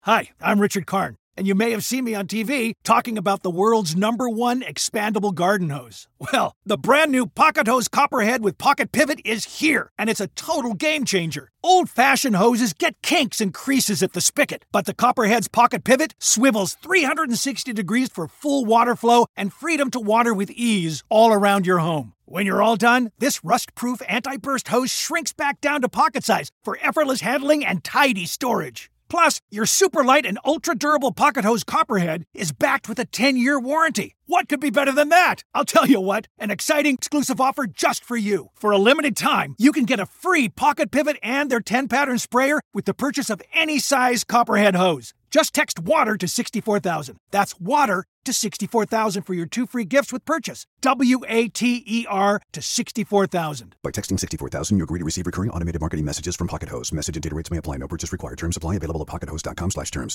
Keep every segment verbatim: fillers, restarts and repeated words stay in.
Hi, I'm Richard Karn, and you may have seen me on T V talking about the world's number one expandable garden hose. Well, the brand new Pocket Hose Copperhead with Pocket Pivot is here, and it's a total game changer. Old-fashioned hoses get kinks and creases at the spigot, but the Copperhead's Pocket Pivot swivels three hundred sixty degrees for full water flow and freedom to water with ease all around your home. When you're all done, this rust-proof anti-burst hose shrinks back down to pocket size for effortless handling and tidy storage. Plus, your super light and ultra-durable Pocket Hose Copperhead is backed with a ten-year warranty. What could be better than that? I'll tell you what, an exciting exclusive offer just for you. For a limited time, you can get a free Pocket Pivot and their ten-pattern sprayer with the purchase of any size Copperhead hose. Just text WATER to sixty-four thousand. That's WATER to sixty-four thousand for your two free gifts with purchase. W A T E R to sixty-four thousand. By texting sixty-four thousand, you agree to receive recurring automated marketing messages from Pocket Hose. Message and data rates may apply. No purchase required. Terms apply. Available at pockethose.com slash terms.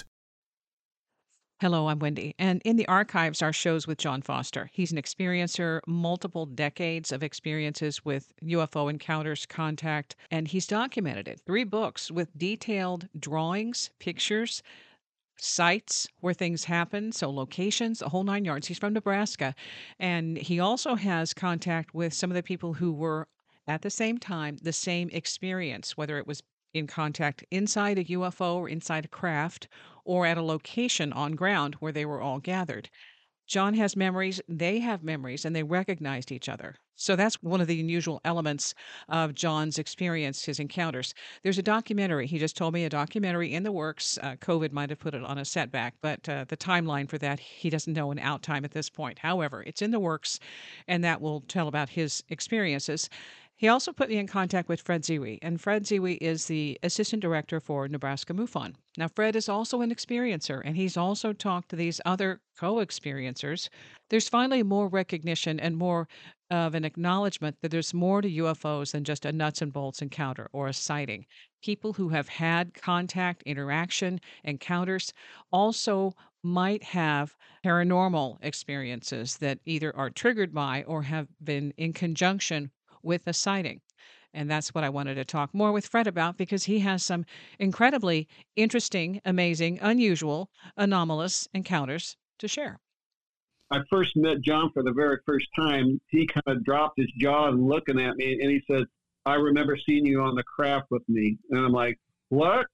Hello, I'm Wendy, and in the archives are shows with John Foster. He's an experiencer, multiple decades of experiences with U F O encounters, contact, and he's documented it. Three books with detailed drawings, pictures, sites where things happen, so locations, the whole nine yards. He's from Nebraska, and he also has contact with some of the people who were, at the same time, the same experience, whether it was in contact inside a U F O or inside a craft or at a location on ground where they were all gathered. John has memories, they have memories, and they recognized each other. So that's one of the unusual elements of John's experience, his encounters. There's a documentary. He just told me a documentary in the works. Uh, COVID might have put it on a setback, but uh, the timeline for that, he doesn't know an out time at this point. However, it's in the works, and that will tell about his experiences. He also put me in contact with Fred Zewe, and Fred Zewe is the assistant director for Nebraska MUFON. Now, Fred is also an experiencer, and he's also talked to these other co-experiencers. There's finally more recognition and more of an acknowledgement that there's more to U F Os than just a nuts and bolts encounter or a sighting. People who have had contact, interaction, encounters also might have paranormal experiences that either are triggered by or have been in conjunction with a sighting. And that's what I wanted to talk more with Fred about, because he has some incredibly interesting, amazing, unusual, anomalous encounters to share. I first met John for the very first time. He kind of dropped his jaw and looking at me, and he said, "I remember seeing you on the craft with me." And I'm like, "What?"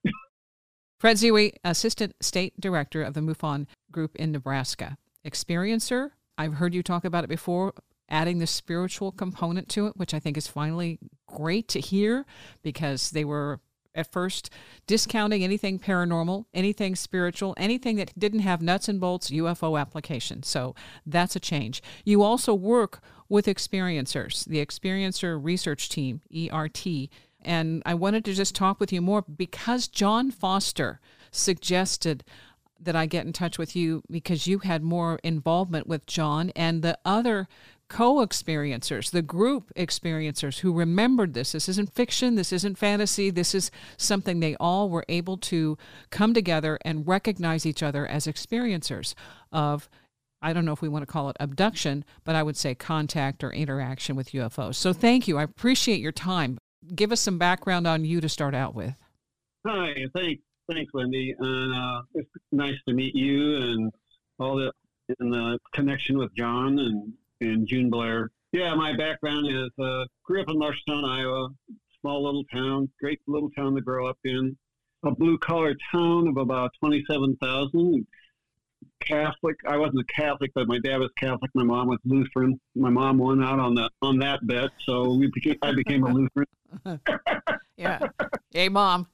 Fred Zewe, Assistant State Director of the MUFON Group in Nebraska. Experiencer, I've heard you talk about it before, adding the spiritual component to it, which I think is finally great to hear, because they were at first discounting anything paranormal, anything spiritual, anything that didn't have nuts and bolts U F O application. So that's a change. You also work with experiencers, the Experiencer Research Team, E R T, and I wanted to just talk with you more because John Foster suggested that I get in touch with you because you had more involvement with John and the other co-experiencers, the group experiencers who remembered this. This isn't fiction. This isn't fantasy. This is something they all were able to come together and recognize each other as experiencers of, I don't know if we want to call it abduction, but I would say contact or interaction with U F Os. So thank you. I appreciate your time. Give us some background on you to start out with. Hi, thanks. Thanks, Wendy. And uh, it's nice to meet you and all the in the connection with John and, and June Blair. Yeah, my background is uh, grew up in Marshalltown, Iowa, small little town, great little town to grow up in. A blue-collar town of about twenty-seven thousand. Catholic. I wasn't a Catholic, but my dad was Catholic. My mom was Lutheran. My mom won out on the on that bet, so we became, I became a Lutheran. Yeah. Hey, Mom.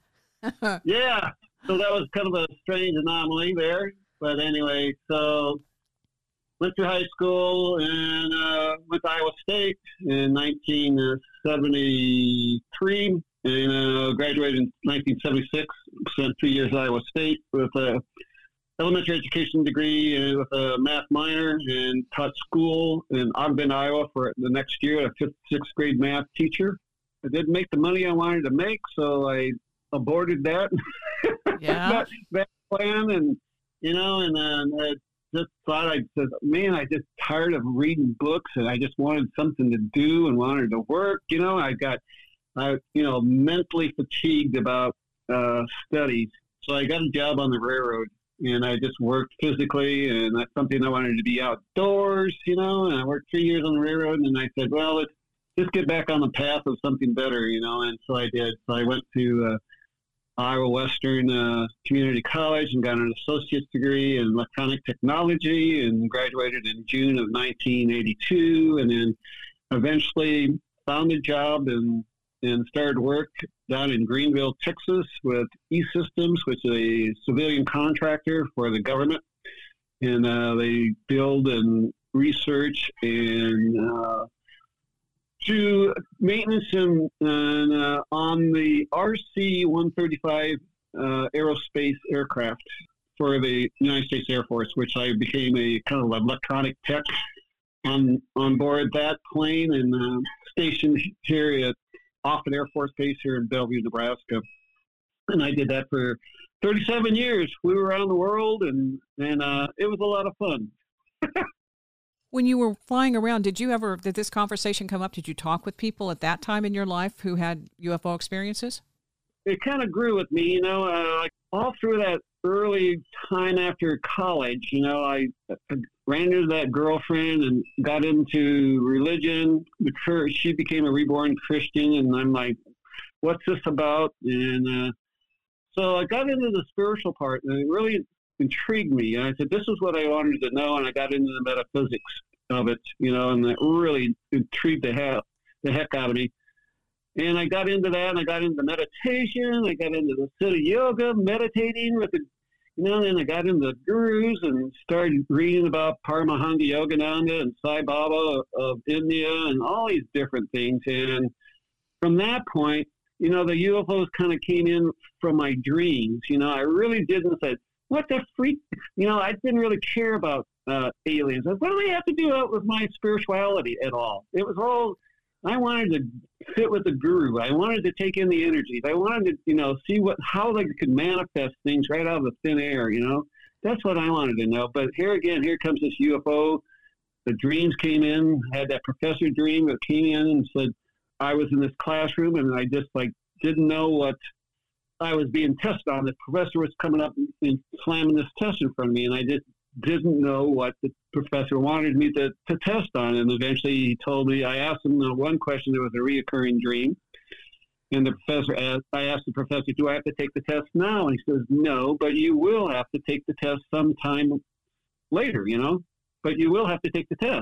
Yeah. So that was kind of a strange anomaly there. But anyway, so went through high school and uh, went to Iowa State in nineteen seventy-three and uh, graduated in nineteen seventy-six. Spent two years at Iowa State with a elementary education degree and with a math minor, and taught school in Ogden, Iowa for the next year, a fifth, sixth grade math teacher. I didn't make the money I wanted to make, so I aborted that, yeah. that, that plan, and, you know, and then I just thought, I said, man, I just tired of reading books, and I just wanted something to do and wanted to work, you know. I got, I, you know, mentally fatigued about uh, studies. So I got a job on the railroad, and I just worked physically, and that's something I wanted to be outdoors, you know, and I worked three years on the railroad, and I said, well, let's just get back on the path of something better, you know, and so I did. So I went to uh, Iowa Western uh, Community College and got an associate's degree in electronic technology and graduated in June of nineteen eighty-two, and then eventually found a job and, and started work down in Greenville, Texas with E-Systems, which is a civilian contractor for the government. And uh, they build and research and uh, do maintenance and, and uh, on the R C one thirty-five uh, aerospace aircraft for the United States Air Force, which I became a kind of electronic tech on on board that plane and uh, stationed here at Offutt Air Force Base here in Bellevue, Nebraska. And I did that for thirty-seven years. We were around the world, and, and uh, it was a lot of fun. When you were flying around, did you ever, did this conversation come up? Did you talk with people at that time in your life who had U F O experiences? It kind of grew with me, you know, uh, like all through that early time after college, you know, I, I ran into that girlfriend and got into religion. The church, she became a reborn Christian, and I'm like, what's this about? And uh, so I got into the spiritual part, and it really intrigued me. And I said, this is what I wanted to know, and I got into the metaphysics of it, you know, and it really intrigued the heck, the heck out of me. And I got into that, and I got into meditation. I got into the Siddha Yoga, meditating with the, you know, and I got into the gurus and started reading about Paramahansa Yogananda and Sai Baba of India and all these different things. And from that point, you know, the U F Os kind of came in from my dreams. You know, I really didn't say, what the freak? You know, I didn't really care about uh, aliens. What do they have to do with my spirituality at all? It was all, I wanted to fit with the guru. I wanted to take in the energies. I wanted to, you know, see what how they could manifest things right out of the thin air, you know. That's what I wanted to know. But here again, here comes this U F O. The dreams came in, had that professor dream that came in and said, I was in this classroom and I just like didn't know what I was being tested on. The professor was coming up and slamming this test in front of me, and I just didn't know what the professor wanted me to, to test on. And eventually he told me, I asked him the one question, there was a reoccurring dream. And the professor asked, I asked the professor, do I have to take the test now? And he says, no, but you will have to take the test sometime later, you know, but you will have to take the test.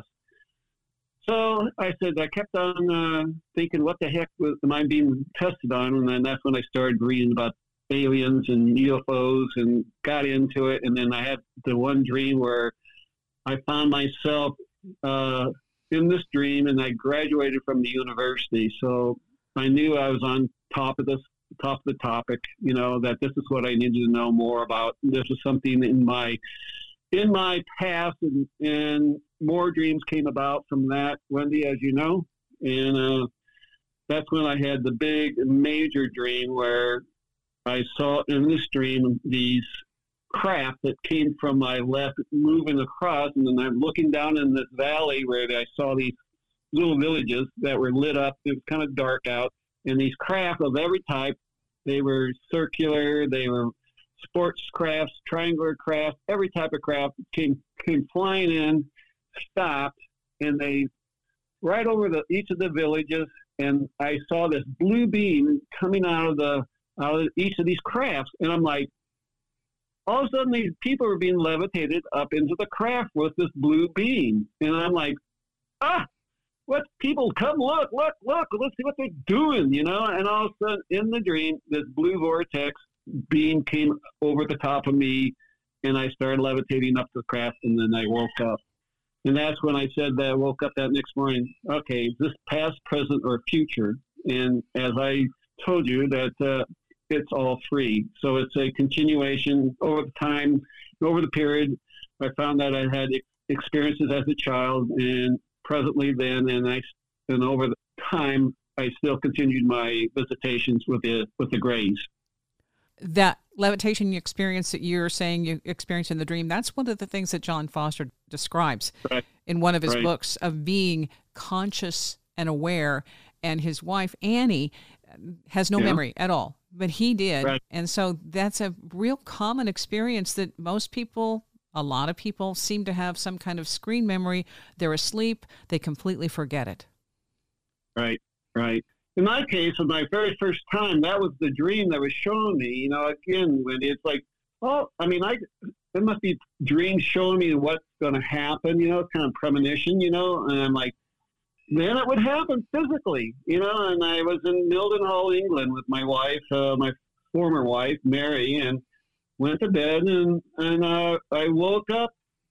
So I said, I kept on uh, thinking, what the heck was, am I being tested on? And then that's when I started reading about aliens and U F Os and got into it. And then I had the one dream where I found myself uh, in this dream, and I graduated from the university. So I knew I was on top of this, top of the topic, you know, that this is what I needed to know more about. This was something in my in my past, and, and more dreams came about from that, Wendy, as you know. And uh, that's when I had the big major dream where I saw in this dream these craft that came from my left moving across, and then I'm looking down in this valley where I saw these little villages that were lit up. It was kind of dark out, and these craft of every type, they were circular, they were sports crafts, triangular crafts, every type of craft came came flying in, stopped, and they right over the each of the villages, and I saw this blue beam coming out of the out of each of these crafts, and I'm like, all of a sudden these people are being levitated up into the craft with this blue beam, and I'm like, ah, what people come look, look, look, let's see what they're doing, you know, and all of a sudden in the dream, this blue vortex beam came over the top of me, and I started levitating up the craft, and then I woke up. And that's when I said that I woke up that next morning, okay, is this past, present, or future? And as I told you, that uh, it's all free. So it's a continuation over the time, over the period. I found that I had experiences as a child, and presently then, and I, and over the time, I still continued my visitations with the with the Greys. That levitation experience that you're saying you experienced in the dream, that's one of the things that John Foster describes right. in one of his right. books, of being conscious and aware. And his wife, Annie, has no yeah. memory at all. But he did. Right. And so that's a real common experience that most people, a lot of people seem to have some kind of screen memory. They're asleep. They completely forget it. Right, right. In my case, with my very first time, that was the dream that was showing me, you know, again, when it's like, oh, I mean, I, there must be dreams showing me what's going to happen, you know, it's kind of premonition, you know, and I'm like, then it would happen physically, you know, and I was in Mildenhall, England with my wife, uh, my former wife, Mary, and went to bed, and, and uh, I woke up,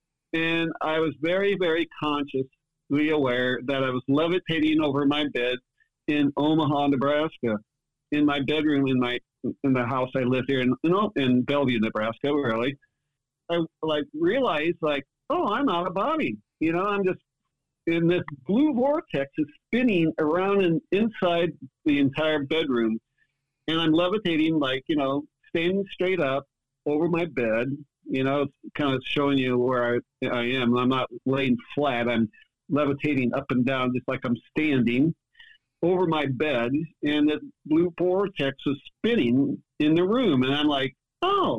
and I was very, very consciously aware that I was levitating over my bed in Omaha, Nebraska, in my bedroom in my in the house I lived here in you know, in Bellevue, Nebraska. Really, I like realized like, oh, I'm out of body. You know, I'm just in this blue vortex is spinning around and inside the entire bedroom, and I'm levitating like you know, standing straight up over my bed. You know, it's kind of showing you where I I am. I'm not laying flat. I'm levitating up and down just like I'm standing over my bed, and the blue vortex was spinning in the room, and I'm like, oh,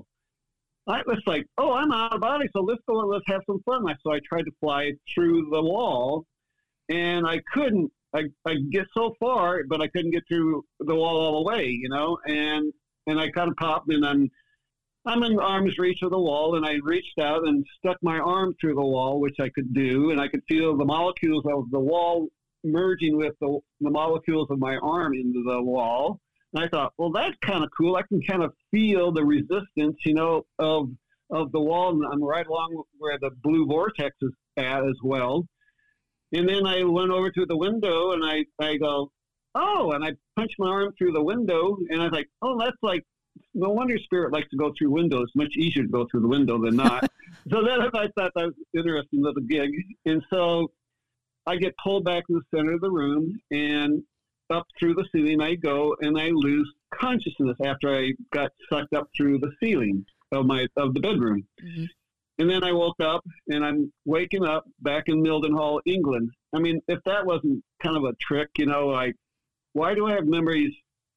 I was like, oh, I'm out of body, so let's go and let's have some fun. So I tried to fly through the wall, and I couldn't. I I get so far, but I couldn't get through the wall all the way, you know. And and I kind of popped, and I'm I'm in arm's reach of the wall, and I reached out and stuck my arm through the wall, which I could do, and I could feel the molecules of the wall merging with the, the molecules of my arm into the wall. And I thought, well, that's kind of cool. I can kind of feel the resistance, you know, of of the wall. And I'm right along where the blue vortex is at as well. And then I went over to the window, and I, I go, oh, and I punched my arm through the window. And I was like, oh, that's like, no wonder spirit likes to go through windows. Much easier to go through the window than not. So then I thought that was an interesting little gig. And so I get pulled back in the center of the room, and up through the ceiling I go, and I lose consciousness after I got sucked up through the ceiling of my of the bedroom. Mm-hmm. And then I woke up, and I'm waking up back in Mildenhall, England. I mean, if that wasn't kind of a trick, you know, like, why do I have memories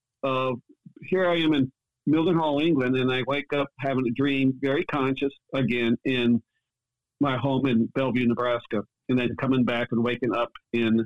of here I am in Mildenhall, England, and I wake up having a dream, very conscious again in my home in Bellevue, Nebraska, and then coming back and waking up in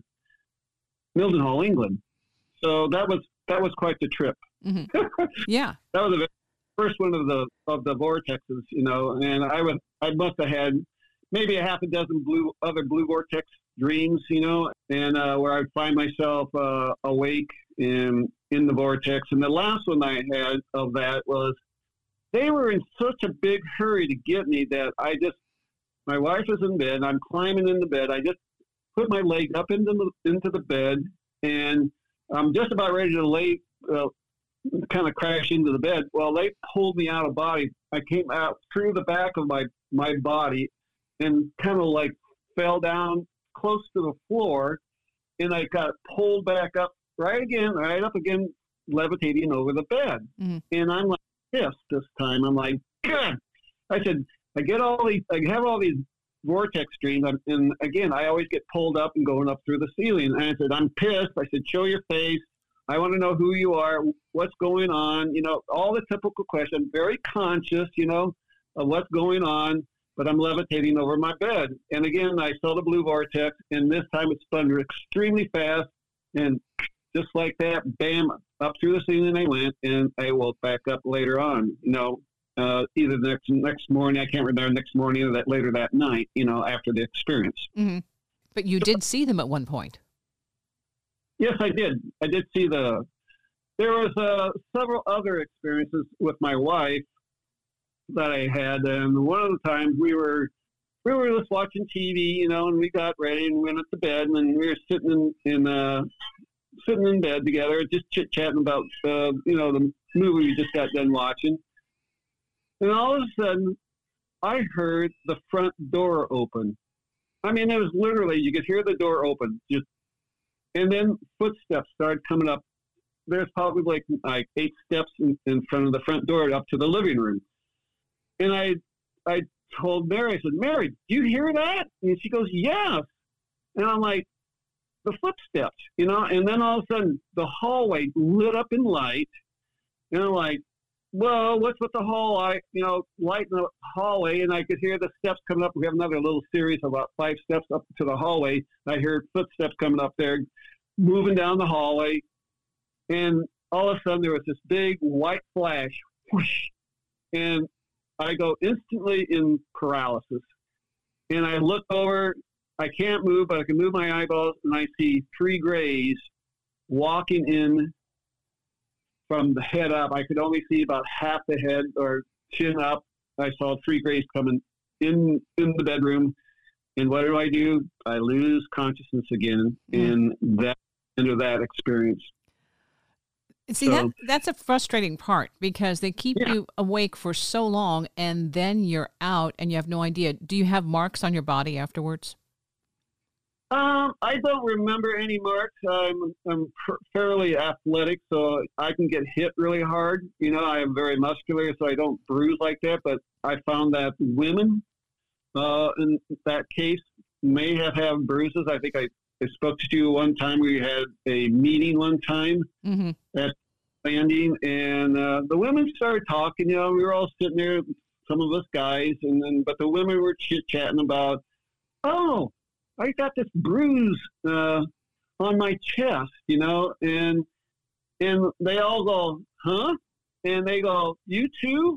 Mildenhall, England. So that was that was quite the trip. Mm-hmm. Yeah, that was the first one of the of the vortexes, you know. And I was I must have had maybe a half a dozen blue other blue vortex dreams, you know, and uh, where I'd find myself uh, awake in in the vortex. And the last one I had of that was they were in such a big hurry to get me that I just. My wife is in bed. I'm climbing in the bed. I just put my leg up into the, into the bed, and I'm just about ready to lay, uh, kind of crash into the bed. Well, they pulled me out of body. I came out through the back of my, my body and kind of like fell down close to the floor, and I got pulled back up right again, right up again, levitating over the bed. Mm-hmm. And I'm like pissed this time. I'm like, God. I said, I get all these, I have all these vortex dreams, and again, I always get pulled up and going up through the ceiling. And I said, I'm pissed. I said, show your face. I want to know who you are, what's going on, you know, all the typical questions. Very conscious, you know, of what's going on, but I'm levitating over my bed. And again, I saw the blue vortex, and this time it spun extremely fast, and just like that, bam, up through the ceiling I went, and I woke back up later on, you know. Uh, either the next next morning, I can't remember, next morning or that later that night, you know, after the experience. Mm-hmm. But you did see them at one point. Yes, I did. I did see the. There was uh, several other experiences with my wife that I had, and one of the times we were we were just watching T V, you know, and we got ready and went up to bed, and we were sitting in in uh, sitting in bed together, just chit chatting about uh, you know the movie we just got done watching. And all of a sudden, I heard the front door open. I mean, it was literally, you could hear the door open. Just, and then footsteps started coming up. There's probably like, like eight steps in, in front of the front door up to the living room. And I I told Mary, I said, Mary, do you hear that? And she goes, yes. And I'm like, the footsteps, you know? And then all of a sudden, the hallway lit up in light. And I'm like, well, what's with the whole, I, you know, light in the hallway? And I could hear the steps coming up. We have another little series of about five steps up to the hallway. I heard footsteps coming up there, moving down the hallway. And all of a sudden there was this big white flash, whoosh, and I go instantly in paralysis. And I look over, I can't move, but I can move my eyeballs, and I see three grays walking in from the head up. I could only see about half the head or chin up. I saw three grays coming in in the bedroom. And what do I do? I lose consciousness again, mm. and that into that experience. See, so, that that's a frustrating part because they keep yeah. you awake for so long, and then you're out and you have no idea. Do you have marks on your body afterwards? Um, I don't remember any marks. I'm I'm pr- fairly athletic, so I can get hit really hard. You know, I am very muscular, so I don't bruise like that. But I found that women, uh, in that case, may have had bruises. I think I, I spoke to you one time. We had a meeting one time mm-hmm. at landing, and uh, the women started talking. You know, we were all sitting there, some of us guys, and then but the women were chit chatting about, oh, I got this bruise uh, on my chest, you know, and and they all go, huh? And they go, you too?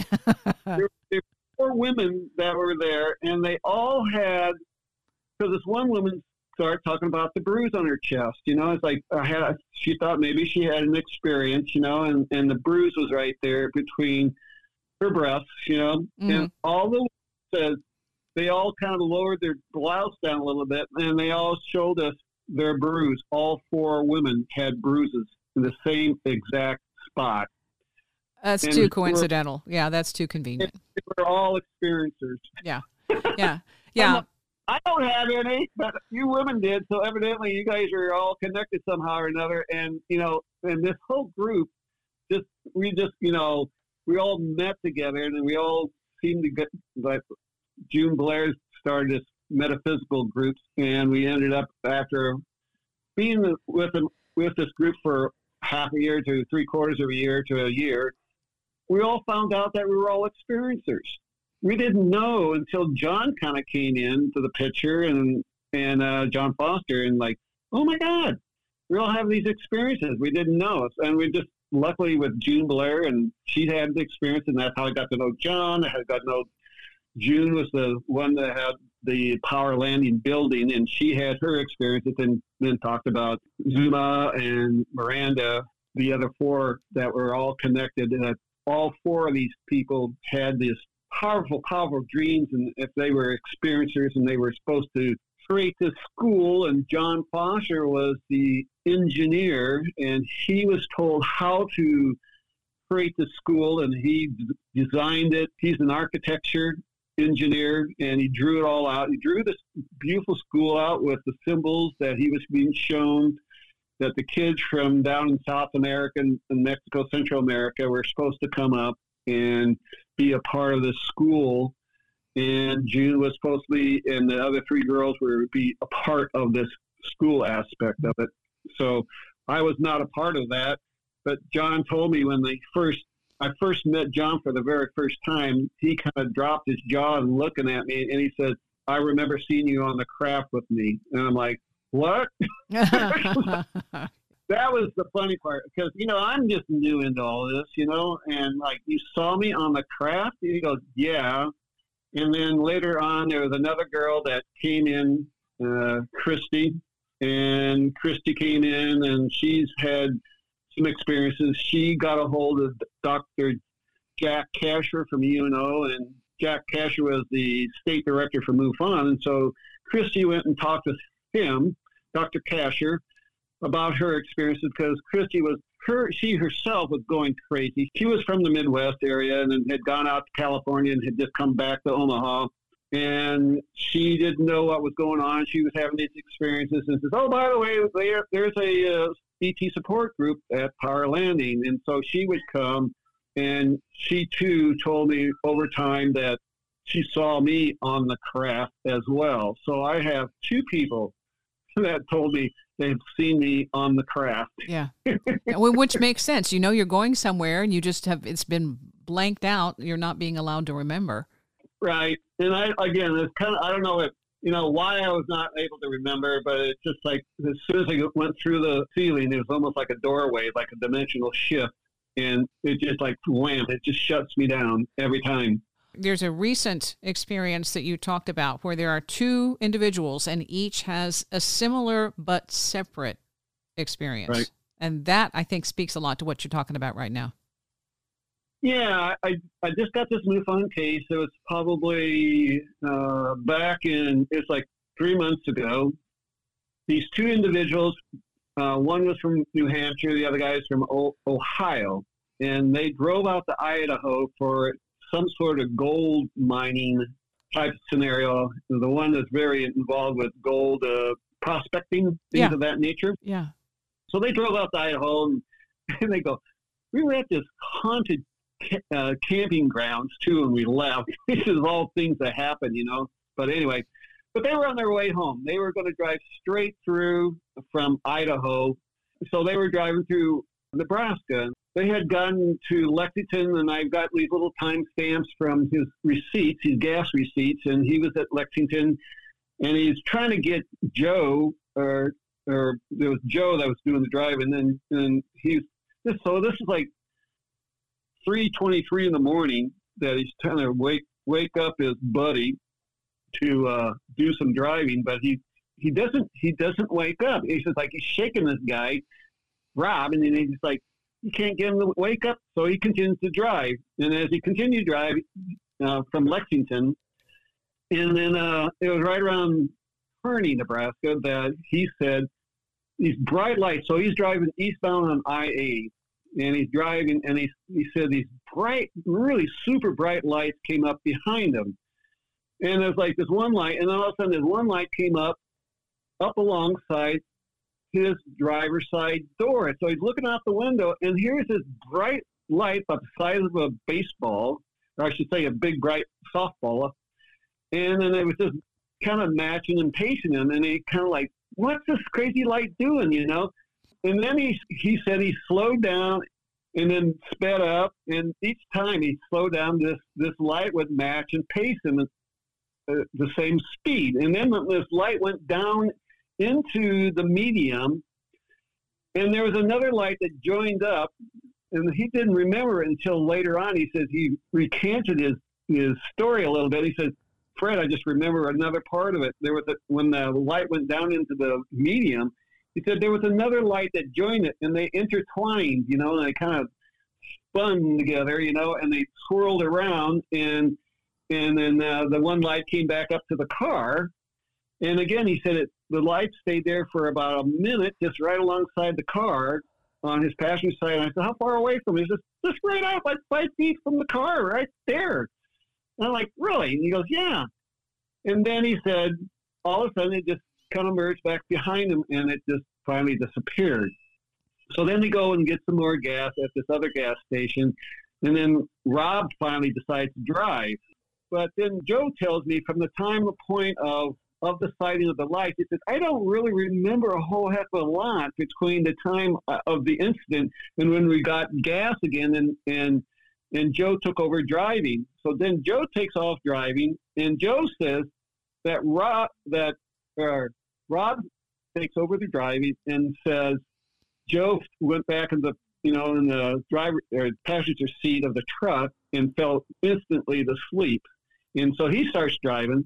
there, there were four women that were there, and they all had, because this one woman started talking about the bruise on her chest, you know, it's like I had, she thought maybe she had an experience, you know, and, and the bruise was right there between her breasts, you know, mm-hmm. and all the said, they all kind of lowered their blouse down a little bit, and they all showed us their bruise. All four women had bruises in the same exact spot. That's and too coincidental. Yeah, that's too convenient. We're all experiencers. Yeah, yeah, yeah. I don't have any, but you women did, so evidently you guys are all connected somehow or another. And, you know, and this whole group, just we just, you know, we all met together, and we all seemed to get, like, June Blair started this metaphysical group, and we ended up, after being with them, with this group for half a year to three quarters of a year to a year, we all found out that we were all experiencers. We didn't know until John kind of came into the picture, and and uh, John Foster, and like, oh my God, we all have these experiences. We didn't know, and we just luckily with June Blair, and she had the experience, and that's how I got to know John. I got to know. June was the one that had the Power Landing building, and she had her experiences, and then talked about Zuma and Miranda, the other four that were all connected. And all four of these people had these powerful, powerful dreams, and if they were experiencers, and they were supposed to create this school, and John Foster was the engineer, and he was told how to create the school, and he d- designed it. He's an architecture engineer, and he drew it all out. He drew this beautiful school out with the symbols that he was being shown, that the kids from down in South America and Mexico, Central America were supposed to come up and be a part of this school. And June was supposed to be, and the other three girls were to be a part of this school aspect of it. So I was not a part of that, but John told me when they first I first met John for the very first time, he kind of dropped his jaw and looking at me, and he said, I remember seeing you on the craft with me. And I'm like, what? That was the funny part, because, you know, I'm just new into all this, you know, and like, you saw me on the craft? And he goes, yeah. And then later on, there was another girl that came in, uh, Christy, and Christy came in, and she's had some experiences. She got a hold of Doctor Jack Kasher from U N O, and Jack Kasher was the state director for MUFON. And so Christy went and talked with him, Doctor Kasher, about her experiences, because Christy was her, she herself was going crazy. She was from the Midwest area and had gone out to California and had just come back to Omaha. And she didn't know what was going on. She was having these experiences, and says, oh, by the way, there, there's a uh, E T support group at Power Landing. And so she would come, and she too told me over time that she saw me on the craft as well. So I have two people that told me they've seen me on the craft. Yeah. Well, which makes sense. You know, you're going somewhere and you just have, it's been blanked out. You're not being allowed to remember. Right. And I, again, it's kind of, I don't know if, you know, why I was not able to remember, but it's just like, as soon as I went through the ceiling, it was almost like a doorway, like a dimensional shift. And it just like, wham, it just shuts me down every time. There's a recent experience that you talked about where there are two individuals and each has a similar but separate experience. Right. And that, I think, speaks a lot to what you're talking about right now. Yeah, I, I just got this newfound case. It was probably uh, back in, it's like three months ago. These two individuals, uh, one was from New Hampshire, the other guy is from o- Ohio. And they drove out to Idaho for some sort of gold mining type scenario. The one that's very involved with gold uh, prospecting, things Yeah. of that nature. Yeah. So they drove out to Idaho and, and they go, we were at this haunted uh, camping grounds too, and we left. This is all things that happen, you know. But anyway, but they were on their way home. They were going to drive straight through from Idaho. So they were driving through Nebraska. They had gotten to Lexington, and I've got these little time stamps from his receipts, his gas receipts, and he was at Lexington, and he's trying to get Joe, or or there was Joe that was doing the drive, and then and he's this. So this is like three twenty-three in the morning that he's trying to wake wake up his buddy to uh, do some driving, but he he doesn't he doesn't wake up. He's just like he's shaking this guy, Rob, and then he's like, you can't get him to wake up, so he continues to drive. And as he continued to drive uh, from Lexington, and then uh, it was right around Kearney, Nebraska, that he said these bright lights. So he's driving eastbound on I eight, and he's driving, and he he said these bright, really super bright lights came up behind him, and there's like this one light, and then all of a sudden this one light came up, up alongside his driver's side door. So he's looking out the window, and here's this bright light about the size of a baseball, or I should say a big, bright softball. And then it was just kind of matching and pacing him, and he kind of like, what's this crazy light doing, you know? And then he he said he slowed down and then sped up, and each time he slowed down, this, this light would match and pace him at uh, the same speed. And then when this light went down into the medium, and there was another light that joined up, and he didn't remember it until later on. He says he recanted his, his story a little bit. He says, Fred, I just remember another part of it. There was a, when the light went down into the medium, he said there was another light that joined it, and they intertwined, you know, and they kind of spun together, you know, and they swirled around, and and then uh, the one light came back up to the car. And again, he said it, the light stayed there for about a minute, just right alongside the car on his passenger side. And I said, how far away from him? He says, just right out, like five feet from the car, right there. And I'm like, really? And he goes, yeah. And then he said, all of a sudden, it just kind of merged back behind him, and it just finally disappeared. So then they go and get some more gas at this other gas station. And then Rob finally decides to drive. But then Joe tells me from the time, the point of of the sighting of the lights, he says, I don't really remember a whole heck of a lot between the time of the incident and when we got gas again, and, and, and Joe took over driving. So then Joe takes off driving, and Joe says that Rob, that, uh, Rob takes over the driving and says, Joe went back in the, you know, in the driver or passenger seat of the truck and fell instantly to sleep. And so he starts driving.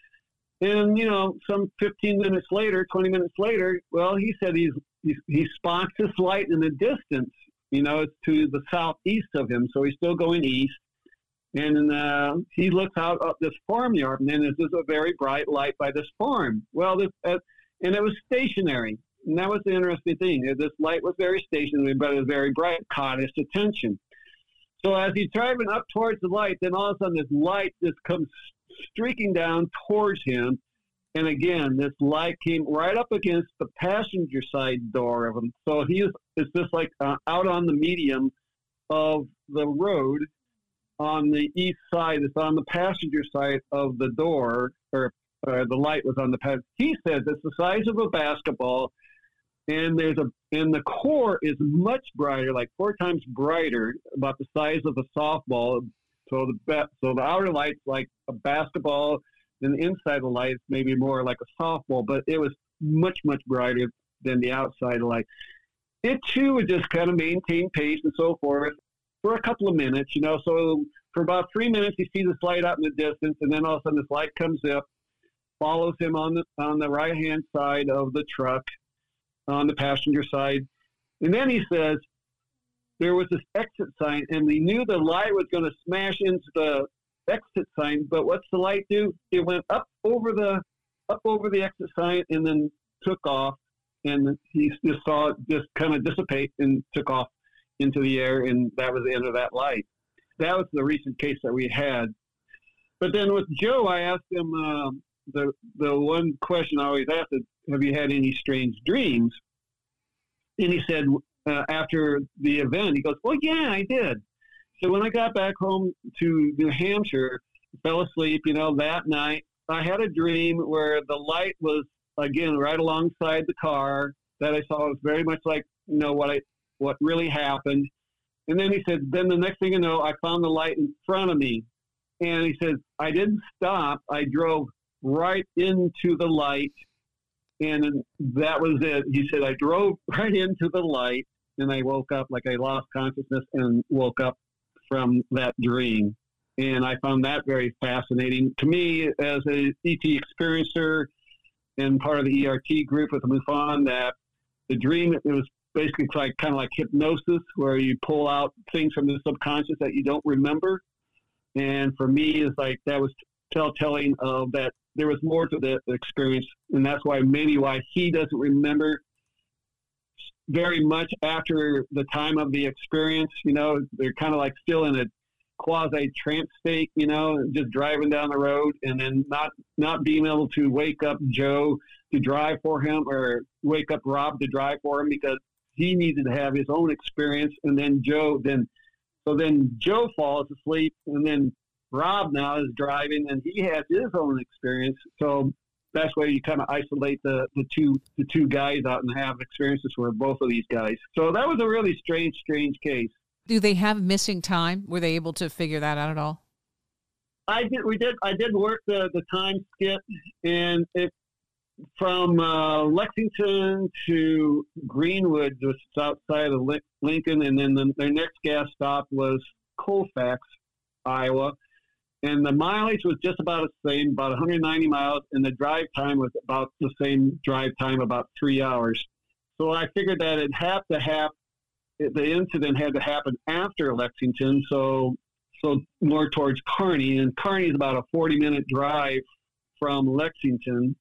And, you know, some fifteen minutes later, twenty minutes later, well, he said he's, he's he spots this light in the distance, you know, it's to the southeast of him. So he's still going east. And uh, he looks out up this farmyard, and then there's just a very bright light by this farm. Well, this, uh, and it was stationary. And that was the interesting thing. This light was very stationary, but it was very bright, caught his attention. So as he's driving up towards the light, then all of a sudden this light just comes streaking down towards him. And again, this light came right up against the passenger side door of him. So he is, it's just like uh, out on the medium of the road on the east side. It's on the passenger side of the door, or uh, the light was on the pad. He says it's the size of a basketball, and there's a and the core is much brighter, like four times brighter, about the size of a softball. So the so the outer light's like a basketball, and the inside of the light maybe more like a softball, but it was much much brighter than the outside light. It too would just kind of maintain pace and so forth for a couple of minutes, you know. So for about three minutes, you see this light out in the distance, and then all of a sudden this light comes up, follows him on the on the right hand side of the truck, on the passenger side, and then he says there was this exit sign, and we knew the light was going to smash into the exit sign. But what's the light do? It went up over the up over the exit sign and then took off. And he just saw it just kind of dissipate and took off into the air, and that was the end of that light. That was the recent case that we had. But then with Joe, I asked him uh, the the one question I always ask is, have you had any strange dreams? And he said uh, after the event, he goes, well, yeah, I did. So when I got back home to New Hampshire, fell asleep, you know, that night, I had a dream where the light was, again, right alongside the car that I saw. Was very much like, you know, what I, what really happened. And then he said, then the next thing you know, I found the light in front of me. And he said, I didn't stop. I drove right into the light. And that was it. He said, I drove right into the light, and I woke up like I lost consciousness and woke up from that dream. And I found that very fascinating. To me, as a E T experiencer, and part of the E R T group with MUFON, that the dream, it was basically like kind of like hypnosis, where you pull out things from the subconscious that you don't remember. And for me, it's like that was telltale of that there was more to the experience, and that's why maybe why he doesn't remember very much after the time of the experience. You know, they're kind of like still in a quasi trance state, you know, just driving down the road, and then not not being able to wake up Joe to drive for him, or wake up Rob to drive for him, because he needed to have his own experience. And then Joe then so then Joe falls asleep, and then Rob now is driving, and he has his own experience. So that's why you kind of isolate the, the two the two guys out and have experiences for both of these guys. So that was a really strange, strange case. Do they have missing time? Were they able to figure that out at all? I did. We did. I did work the, the time skip, and it from uh, Lexington to Greenwood, just outside of Lincoln, and then the, their next gas stop was Colfax, Iowa, and the mileage was just about the same, about one hundred ninety miles, and the drive time was about the same drive time, about three hours. So I figured that it had to have. The incident had to happen after Lexington, so so more towards Kearney, and Kearney is about a forty-minute drive from Lexington.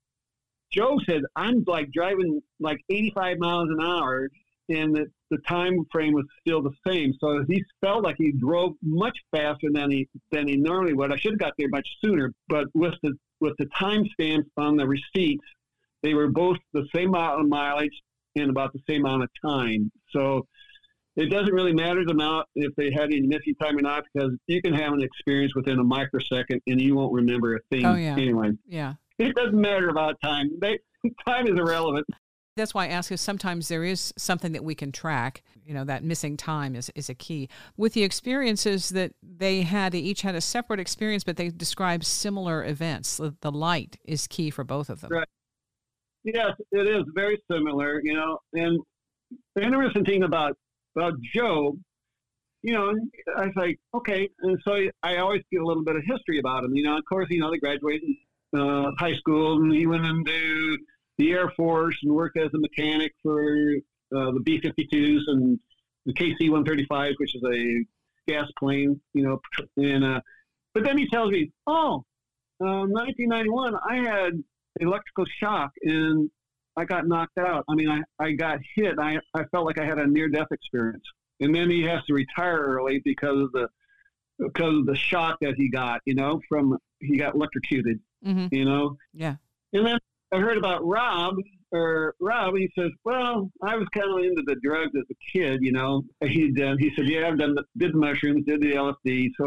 Joe said, I'm like driving like eighty-five miles an hour, and the, the time frame was still the same. So he felt like he drove much faster than he than he normally would. I should have got there much sooner, but with the with the time stamps on the receipts, they were both the same amount of mileage in about the same amount of time. So it doesn't really matter the amount if they had any missing time or not, because you can have an experience within a microsecond and you won't remember a thing. Oh, yeah. Anyway. Yeah. It doesn't matter about time. They, time is irrelevant. That's why I ask, is sometimes there is something that we can track. You know, that missing time is, is a key. With the experiences that they had, they each had a separate experience, but they describe similar events. The, the light is key for both of them. Right. Yes, it is very similar, you know. And the interesting thing about about Joe, you know, I was like, okay, and so I always get a little bit of history about him. You know, of course, you know, they graduated uh, high school, and he went into the Air Force and worked as a mechanic for uh, the B fifty-twos and the K C one thirty-five, which is a gas plane, you know. And uh, but then he tells me, oh, uh, nineteen ninety-one, I had electrical shock and I got knocked out. I mean, I, I got hit. I, I felt like I had a near-death experience. And then he has to retire early because of the because of the shock that he got, you know, from he got electrocuted, mm-hmm. you know. Yeah. And then I heard about Rob, or Rob, he says, well, I was kind of into the drugs as a kid, you know. He did. He said, yeah, I've done the, did the mushrooms, did the L S D. So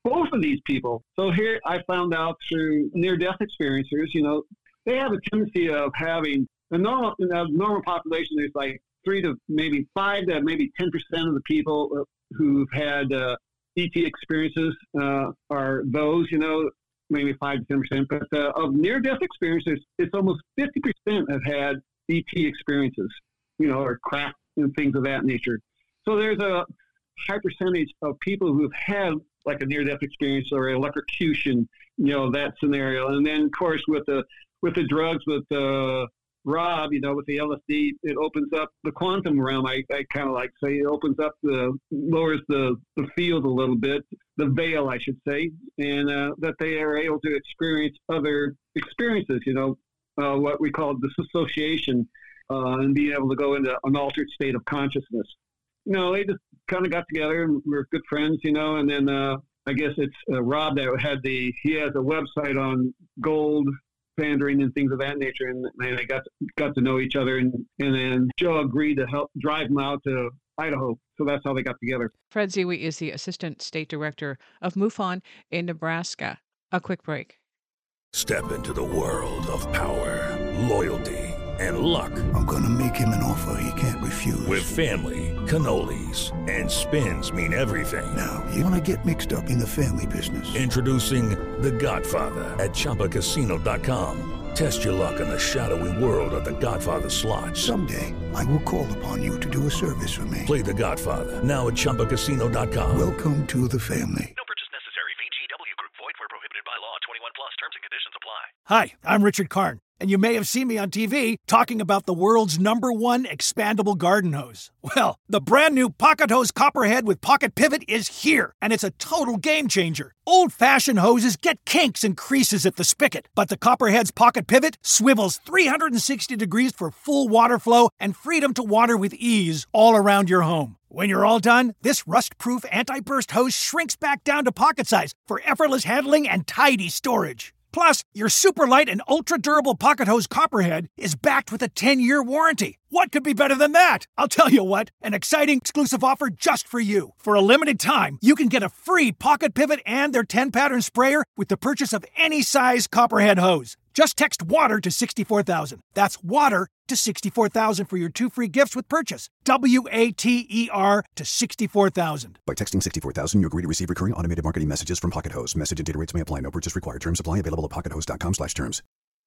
both of these people. So here I found out through near-death experiencers, you know, they have a tendency of having a normal, in a normal population. There's like three to maybe five to maybe ten percent of the people who've had uh, E T experiences uh, are those, you know, maybe five to ten percent. But uh, of near-death experiences, it's almost fifty percent have had E T experiences, you know, or craft and things of that nature. So there's a high percentage of people who've had like a near-death experience or electrocution, you know, that scenario. And then, of course, with the with the drugs, with uh, Rob, you know, with the L S D, it opens up the quantum realm. I, I kind of like say it opens up the, lowers the, the field a little bit, the veil, I should say, and uh, that they are able to experience other experiences, you know, uh, what we call disassociation, uh, and being able to go into an altered state of consciousness. You know, they just kind of got together and we we're good friends, you know, and then uh, I guess it's uh, Rob that had the, he has a website on gold pandering and things of that nature, and, and they got got to know each other, and, and then Joe agreed to help drive him out to Idaho. So that's how they got together. Fred Zewe is the Assistant State Director of MUFON in Nebraska. A quick break. Step into the world of power, loyalty, and luck. I'm going to make him an offer he can't refuse. With family, cannolis, and spins mean everything. Now, you want to get mixed up in the family business. Introducing The Godfather at Chumba Casino dot com. Test your luck in the shadowy world of The Godfather slot. Someday, I will call upon you to do a service for me. Play The Godfather now at Chumba Casino dot com. Welcome to the family. No purchase necessary. V G W Group. Void where prohibited by law. twenty-one plus. Terms and conditions apply. Hi, I'm Richard Karn, and you may have seen me on T V talking about the world's number one expandable garden hose. Well, the brand new Pocket Hose Copperhead with Pocket Pivot is here, and it's a total game changer. Old-fashioned hoses get kinks and creases at the spigot, but the Copperhead's Pocket Pivot swivels three hundred sixty degrees for full water flow and freedom to water with ease all around your home. When you're all done, this rust-proof anti-burst hose shrinks back down to pocket size for effortless handling and tidy storage. Plus, your super light and ultra-durable Pocket Hose Copperhead is backed with a ten-year warranty. What could be better than that? I'll tell you what, an exciting exclusive offer just for you. For a limited time, you can get a free Pocket Pivot and their ten-pattern sprayer with the purchase of any size Copperhead hose. Just text WATER to sixty-four thousand. That's WATER to sixty-four thousand for your two free gifts with purchase. W A T E R to sixty-four thousand. By texting sixty-four thousand, you agree to receive recurring automated marketing messages from Pocket Hose. Message and data rates may apply. No purchase required. Terms apply. Available at pocket hose dot com slash terms.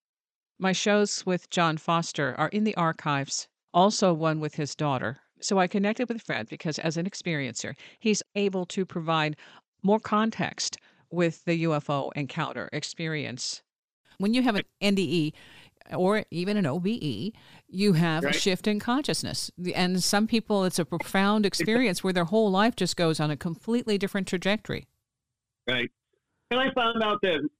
My shows with John Foster are in the archives, also one with his daughter. So I connected with Fred because as an experiencer, he's able to provide more context with the U F O encounter experience. When you have an N D E or even an O B E, you have right. a shift in consciousness. And some people, it's a profound experience where their whole life just goes on a completely different trajectory. Right. And I found out that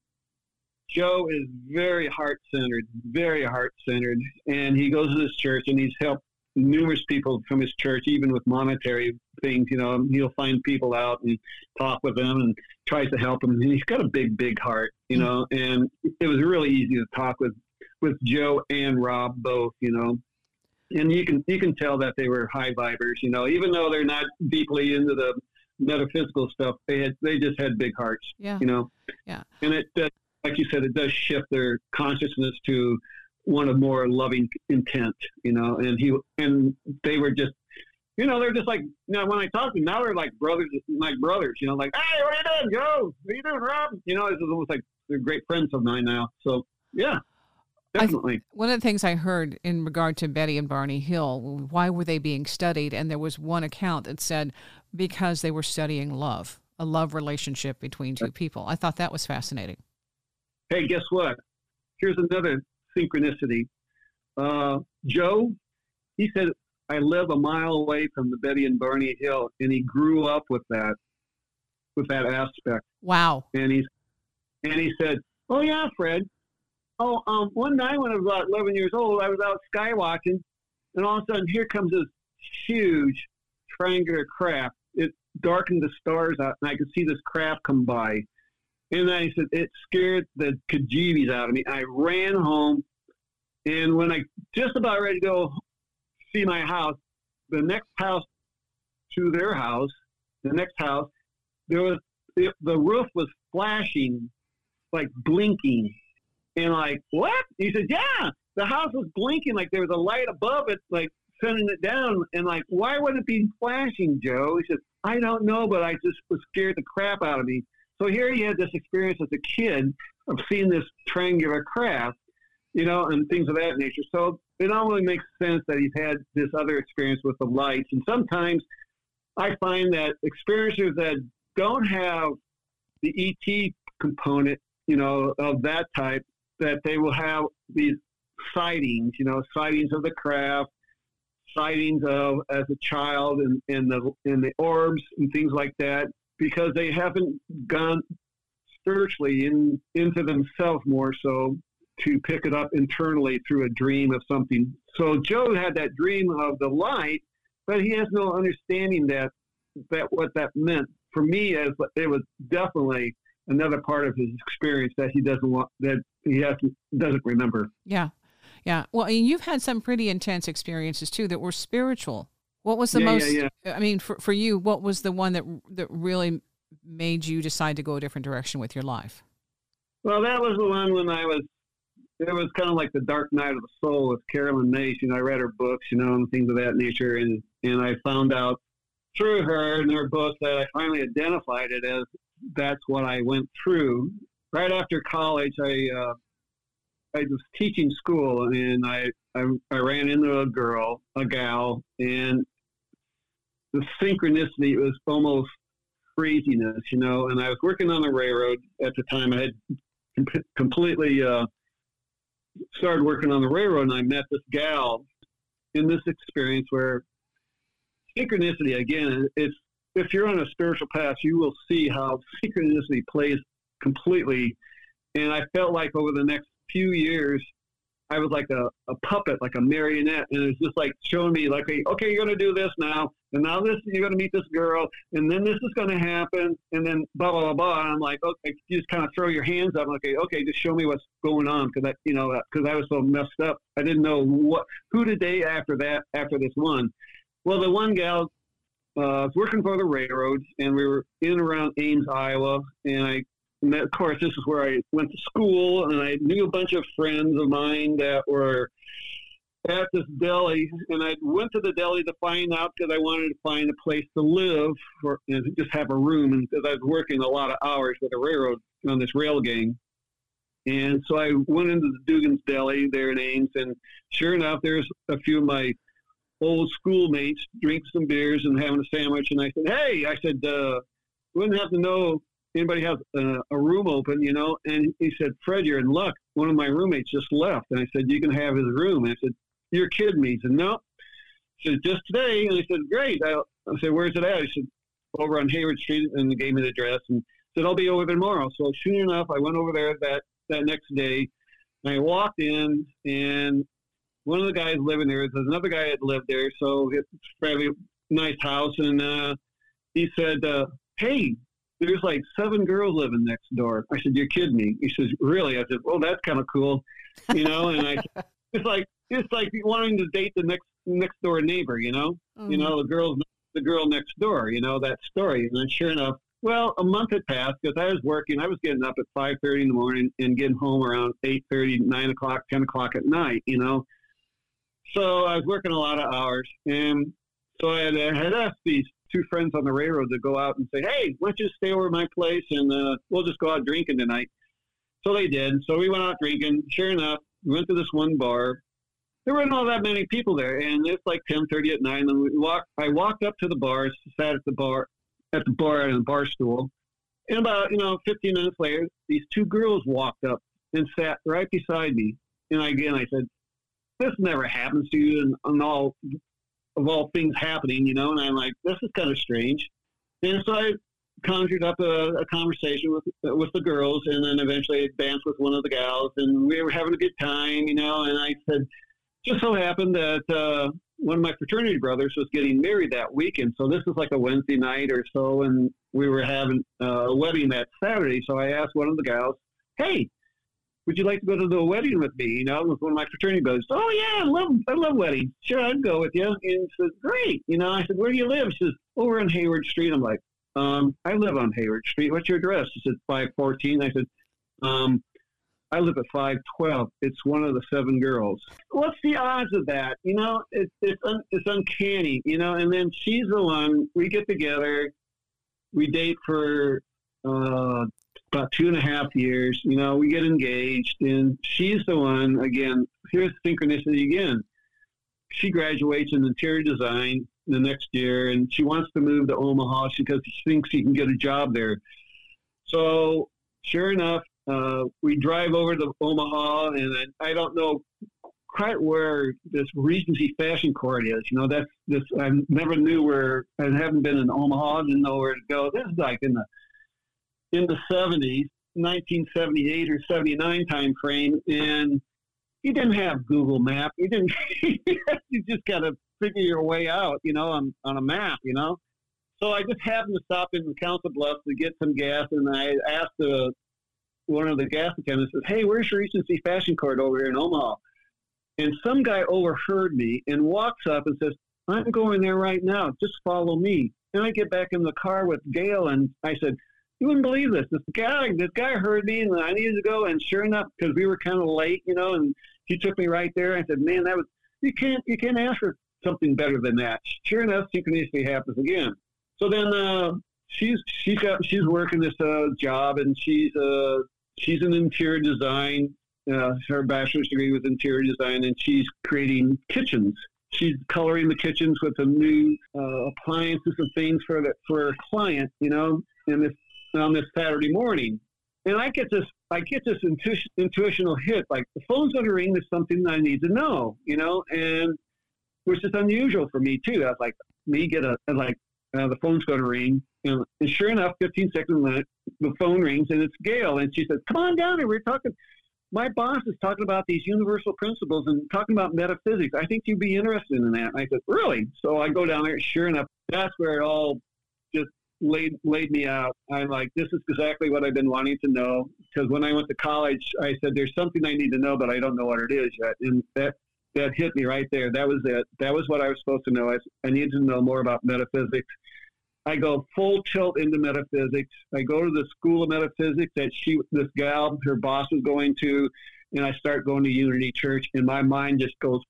Joe is very heart-centered, very heart-centered. And he goes to this church and he's helped numerous people from his church, even with monetary things. You know, he'll find people out and talk with them and tries to help them. And he's got a big, big heart, you know, and it was really easy to talk with, with Joe and Rob both, you know, and you can, you can tell that they were high vibers, you know, even though they're not deeply into the metaphysical stuff, they had, they just had big hearts, yeah. you know, yeah. And it, uh, like you said, it does shift their consciousness to one of more loving intent, you know, and he, and they were just, you know, they're just like, you know, when I talk to them, now they're like brothers, like brothers, you know, like, hey, what are you doing, Joe? What are you doing, Rob? You know, it's almost like they're great friends of mine now. So, yeah, definitely. Th- one of the things I heard in regard to Betty and Barney Hill, why were they being studied? And there was one account that said, because they were studying love, a love relationship between two people. I thought that was fascinating. Hey, guess what? Here's another synchronicity. Uh, Joe, he said, I live a mile away from the Betty and Barney Hill, and he grew up with that, with that aspect. Wow. And he's, and he said, oh yeah, Fred. Oh, um, one night when I was about eleven years old, I was out sky watching, and all of a sudden here comes this huge triangular craft. It darkened the stars out, and I could see this craft come by. And then he said, it scared the kajeebies out of me. I ran home, and when I just about ready to go see my house, the next house to their house, the next house, there was it, the roof was flashing, like blinking. And like, what? He said, yeah, the house was blinking, like there was a light above it, like sending it down. And like, why would it be flashing, Joe? He said, I don't know, but I just was scared the crap out of me. So here he had this experience as a kid of seeing this triangular craft, you know, and things of that nature. So it not only makes sense that he's had this other experience with the lights. And sometimes I find that experiencers that don't have the E T component, you know, of that type, that they will have these sightings, you know, sightings of the craft, sightings of as a child and in, in the in the orbs and things like that, because they haven't gone spiritually in into themselves more so to pick it up internally through a dream of something. So Joe had that dream of the light, but he has no understanding that that what that meant. For me, as it was definitely another part of his experience that he doesn't want, that he has doesn't remember. Yeah, yeah. Well, and you've had some pretty intense experiences too that were spiritual. What was the yeah, most? Yeah, yeah. I mean, for for you, what was the one that that really made you decide to go a different direction with your life? Well, that was the one when I was. It was kind of like the Dark Night of the Soul with Carolyn Mace. You know, I read her books, you know, and things of that nature, and and I found out through her and her books that I finally identified it as that's what I went through. Right after college, I uh, I was teaching school, and I, I I ran into a girl, a gal, and the synchronicity was almost craziness, you know. And I was working on the railroad at the time. I had com- completely uh, started working on the railroad, and I met this gal in this experience where synchronicity, again, it's if you're on a spiritual path, you will see how synchronicity plays completely. And I felt like over the next few years, I was like a, a puppet, like a marionette. And it was just like showing me like, okay, you're going to do this now. And now this, you're going to meet this girl. And then this is going to happen. And then blah, blah, blah, blah. And I'm like, okay, you just kind of throw your hands up. I'm like, okay, okay, just show me what's going on. Cause I, you know, cause I was so messed up. I didn't know what, who to date after that, after this one. Well, the one gal, Uh, I was working for the railroad, and we were in and around Ames, Iowa, and I met, of course, this is where I went to school, and I knew a bunch of friends of mine that were at this deli, and I went to the deli to find out because I wanted to find a place to live for, and just have a room, and because I was working a lot of hours with the railroad on this rail gang. And so I went into the Dugan's Deli there in Ames, and sure enough, there's a few of my old schoolmates drinking some beers and having a sandwich. And I said, hey, I said, uh, we wouldn't have to know anybody has uh, a room open, you know? And he said, Fred, you're in luck. One of my roommates just left. And I said, you can have his room. And I said, you're kidding me. He said, no. He said, just today. And I said, great. I, I said, where's it at? He said, over on Hayward Street, and he gave me the address and said, I'll be over there tomorrow. So sure enough, I went over there that, that next day, and I walked in, and one of the guys living there, there's another guy that lived there, so it's a fairly nice house, and uh, he said, uh, hey, there's like seven girls living next door. I said, you're kidding me. He says, really? I said, well, that's kind of cool, you know, and I, it's like, it's like wanting to date the next next door neighbor, you know, mm-hmm. you know, the girl's the girl next door, you know, that story. And then sure enough, well, a month had passed because I was working. I was getting up at five thirty in the morning and getting home around eight thirty, nine o'clock, ten o'clock at night, you know. So I was working a lot of hours, and so I had, I had asked these two friends on the railroad to go out and say, hey, why don't you stay over at my place, and uh, we'll just go out drinking tonight. So they did. So we went out drinking. Sure enough, we went to this one bar. There weren't all that many people there, and it's like ten thirty at night. And we walked. I walked up to the bar, sat at the bar, at the bar on a bar stool, and about you know fifteen minutes later, these two girls walked up and sat right beside me. And again, I said, this never happens to you, and, and all of all things happening, you know. And I'm like, this is kind of strange. And so I conjured up a, a conversation with with the girls, and then eventually I danced with one of the gals, and we were having a good time, you know. And I said, just so happened that uh, one of my fraternity brothers was getting married that weekend, so this was like a Wednesday night or so, and we were having uh, a wedding that Saturday. So I asked one of the gals, hey, would you like to go to the wedding with me? You know, with one of my fraternity brothers. Oh, yeah, I love I love weddings. Sure, I'd go with you. And she said, great. You know, I said, where do you live? She says, over on Hayward Street. I'm like, um, I live on Hayward Street. What's your address? She said, five fourteen. I said, um, I live at five twelve. It's one of the seven girls. What's the odds of that? You know, it, it's un, it's uncanny, you know, and then she's the one, we get together, we date for uh, about two and a half years, you know, we get engaged, and she's the one, again, here's synchronicity again. She graduates in interior design the next year, and she wants to move to Omaha because she thinks she can get a job there. So, sure enough, Uh, we drive over to Omaha, and I, I don't know quite where this Regency Fashion Court is. You know, that's this. I never knew where. I haven't been in Omaha. Didn't know where to go. This is like in the in the seventies, nineteen seventy-eight or seventy-nine time frame, and you didn't have Google Map. You didn't. You just got to figure your way out. You know, on on a map. You know. So I just happened to stop in Council Bluffs to get some gas, and I asked the one of the gas attendants, says, "Hey, where's Regency Fashion Court over here in Omaha?" And some guy overheard me and walks up and says, "I'm going there right now. Just follow me." And I get back in the car with Gail, and I said, "You wouldn't believe this. This guy, this guy heard me, and I needed to go." And sure enough, because we were kind of late, you know, and he took me right there. I said, "Man, that was you can't you can't ask for something better than that." Sure enough, synchronicity happens again. So then uh, she's she's got she's working this uh, job, and she's uh, she's in interior design. Uh, her bachelor's degree was interior design, and she's creating kitchens. She's coloring the kitchens with some new uh, appliances and things for the, for a client, you know, in this on this Saturday morning. And I get this I get this intu- intuitional hit, like the phone's going to ring. There's something I need to know, you know, and which is unusual for me too. I was like, me get a like uh, the phone's going to ring. And, and sure enough, fifteen seconds later, the phone rings, and it's Gail. And she says, "Come on down here. We're talking. My boss is talking about these universal principles and talking about metaphysics. I think you'd be interested in that." And I said, "Really?" So I go down there. Sure enough, that's where it all just laid laid me out. I'm like, this is exactly what I've been wanting to know. Because when I went to college, I said, there's something I need to know, but I don't know what it is yet. And that that hit me right there. That was it. That was what I was supposed to know. I, I needed to know more about metaphysics. I go full tilt into metaphysics. I go to the School of Metaphysics that she, this gal, her boss was going to, and I start going to Unity Church, and my mind just goes,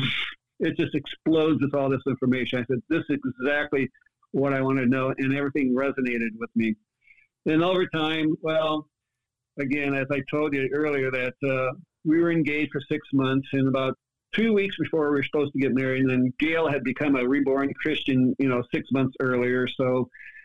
it just explodes with all this information. I said, this is exactly what I want to know, and everything resonated with me. And over time, well, again, as I told you earlier, that uh, we were engaged for six months, and about two weeks before we were supposed to get married, and then Gail had become a reborn Christian, you know, six months earlier. So,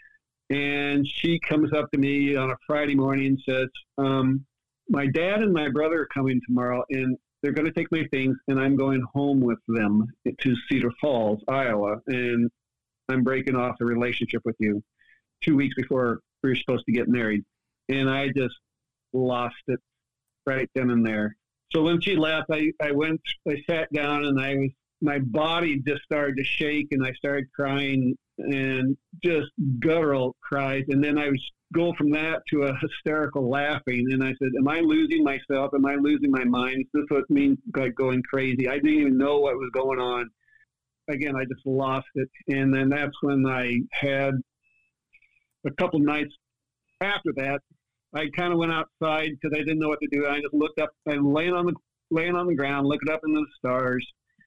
and she comes up to me on a Friday morning and says, um, my dad and my brother are coming tomorrow, and they're going to take my things, and I'm going home with them to Cedar Falls, Iowa, and I'm breaking off the relationship with you two weeks before we were supposed to get married. And I just lost it right then and there. So when she left, I, I went, I sat down, and I was, my body just started to shake, and I started crying, and just guttural cries. And then I was go from that to a hysterical laughing. And I said, am I losing myself? Am I losing my mind? Is this what it means, like going crazy? I didn't even know what was going on. Again, I just lost it. And then that's when I had a couple nights after that. I kind of went outside because I didn't know what to do. I just looked up and laying on the laying on the ground, looking up into the stars,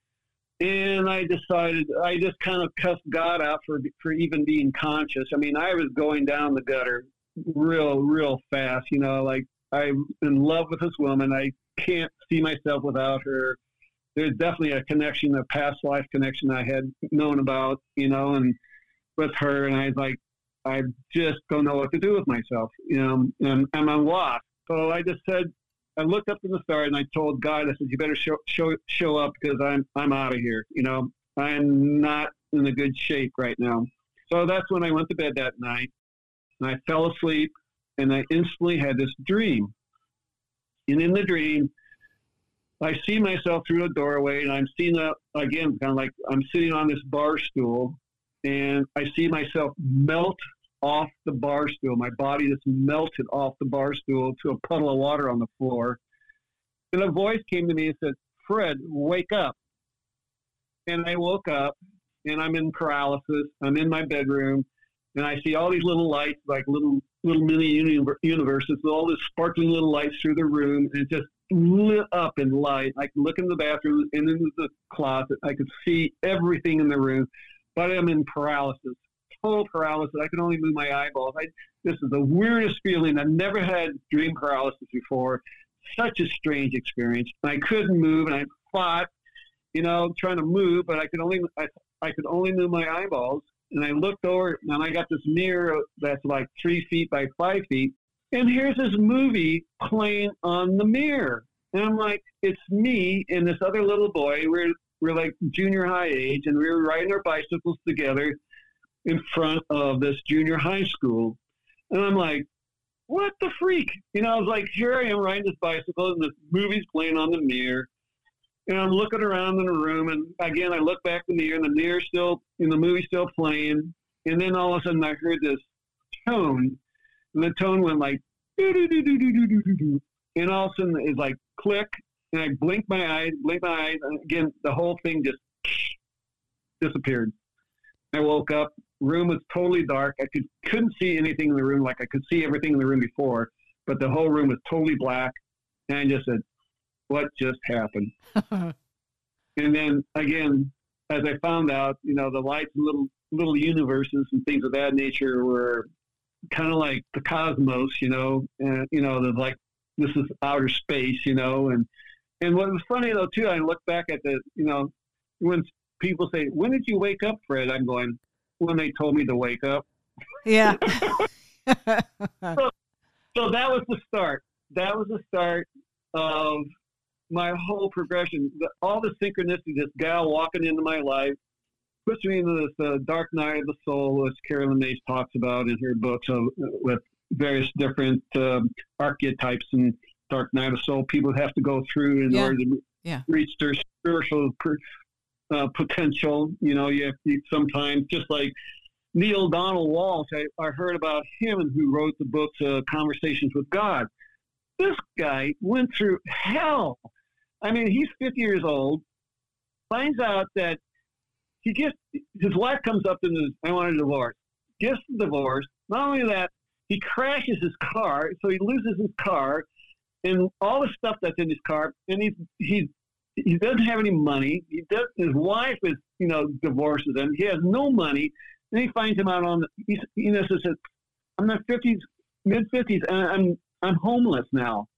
and I decided I just kind of cussed God out for for even being conscious. I mean, I was going down the gutter real, real fast. You know, like I'm in love with this woman. I can't see myself without her. There's definitely a connection, a past life connection I had known about. You know, and with her, and I was like, I just don't know what to do with myself, you know, and, and I'm lost. So I just said, I looked up in the stars, and I told God, I said, you better show show show up, because I'm I'm out of here. You know, I'm not in a good shape right now. So that's when I went to bed that night, and I fell asleep, and I instantly had this dream. And in the dream, I see myself through a doorway, and I'm seeing, a, again, kind of like I'm sitting on this bar stool, and I see myself melt off the bar stool. My body just melted off the bar stool to a puddle of water on the floor. And a voice came to me and said, Fred, wake up. And I woke up, and I'm in paralysis. I'm in my bedroom, and I see all these little lights, like little little mini uni- universes, with all this sparkling little lights through the room, and it just lit up in light. I can look in the bathroom and into the closet. I could see everything in the room, but I'm in paralysis, total paralysis. I can only move my eyeballs. I, this is the weirdest feeling. I've never had dream paralysis before. Such a strange experience. I couldn't move, and I fought, you know, trying to move, but I could only I, I could only move my eyeballs. And I looked over, and I got this mirror that's like three feet by five feet, and here's this movie playing on the mirror. And I'm like, it's me and this other little boy. We're we're like junior high age, and we were riding our bicycles together in front of this junior high school. And I'm like, what the freak? You know, I was like, here I am riding this bicycle, and this movie's playing on the mirror. And I'm looking around in the room, and again, I look back in the mirror, and the mirror still, and the movie's still playing. And then all of a sudden, I heard this tone, and the tone went like, doo-doo-doo-doo-doo-doo-doo-doo. And all of a sudden, it's like, click, and I blinked my eyes, blinked my eyes, and again, the whole thing just disappeared. I woke up. Room was totally dark. I could, couldn't see anything in the room like I could see everything in the room before, but the whole room was totally black. And I just said, what just happened? And then, again, as I found out, you know, the lights and little, little universes and things of that nature were kind of like the cosmos, you know, and, you know, there's like, this is outer space, you know, and, and what was funny though, too, I look back at the, you know, when people say, when did you wake up, Fred? I'm going, when they told me to wake up. Yeah. so, so that was the start. That was the start of my whole progression. The, all the synchronicity, this gal walking into my life, puts me into this uh, dark night of the soul, as Carolyn Mays talks about in her books, of, with various different uh, archetypes and dark night of soul people have to go through in yeah. order to yeah. reach their spiritual per, uh, potential. You know, you have to sometimes, just like Neil Donald Walsh, I, I heard about him, and who wrote the books uh, Conversations with God. This guy went through hell. I mean, he's fifty years old, finds out that he gets, his wife comes up and says, I want a divorce. Gets the divorce. Not only that, he crashes his car, so he loses his car and all the stuff that's in his car, and he he he doesn't have any money. He does. His wife is, you know, divorces him. He has no money. Then he finds him out on the, he's, you know, says, I'm in fifties, mid fifties, and I'm I'm homeless now.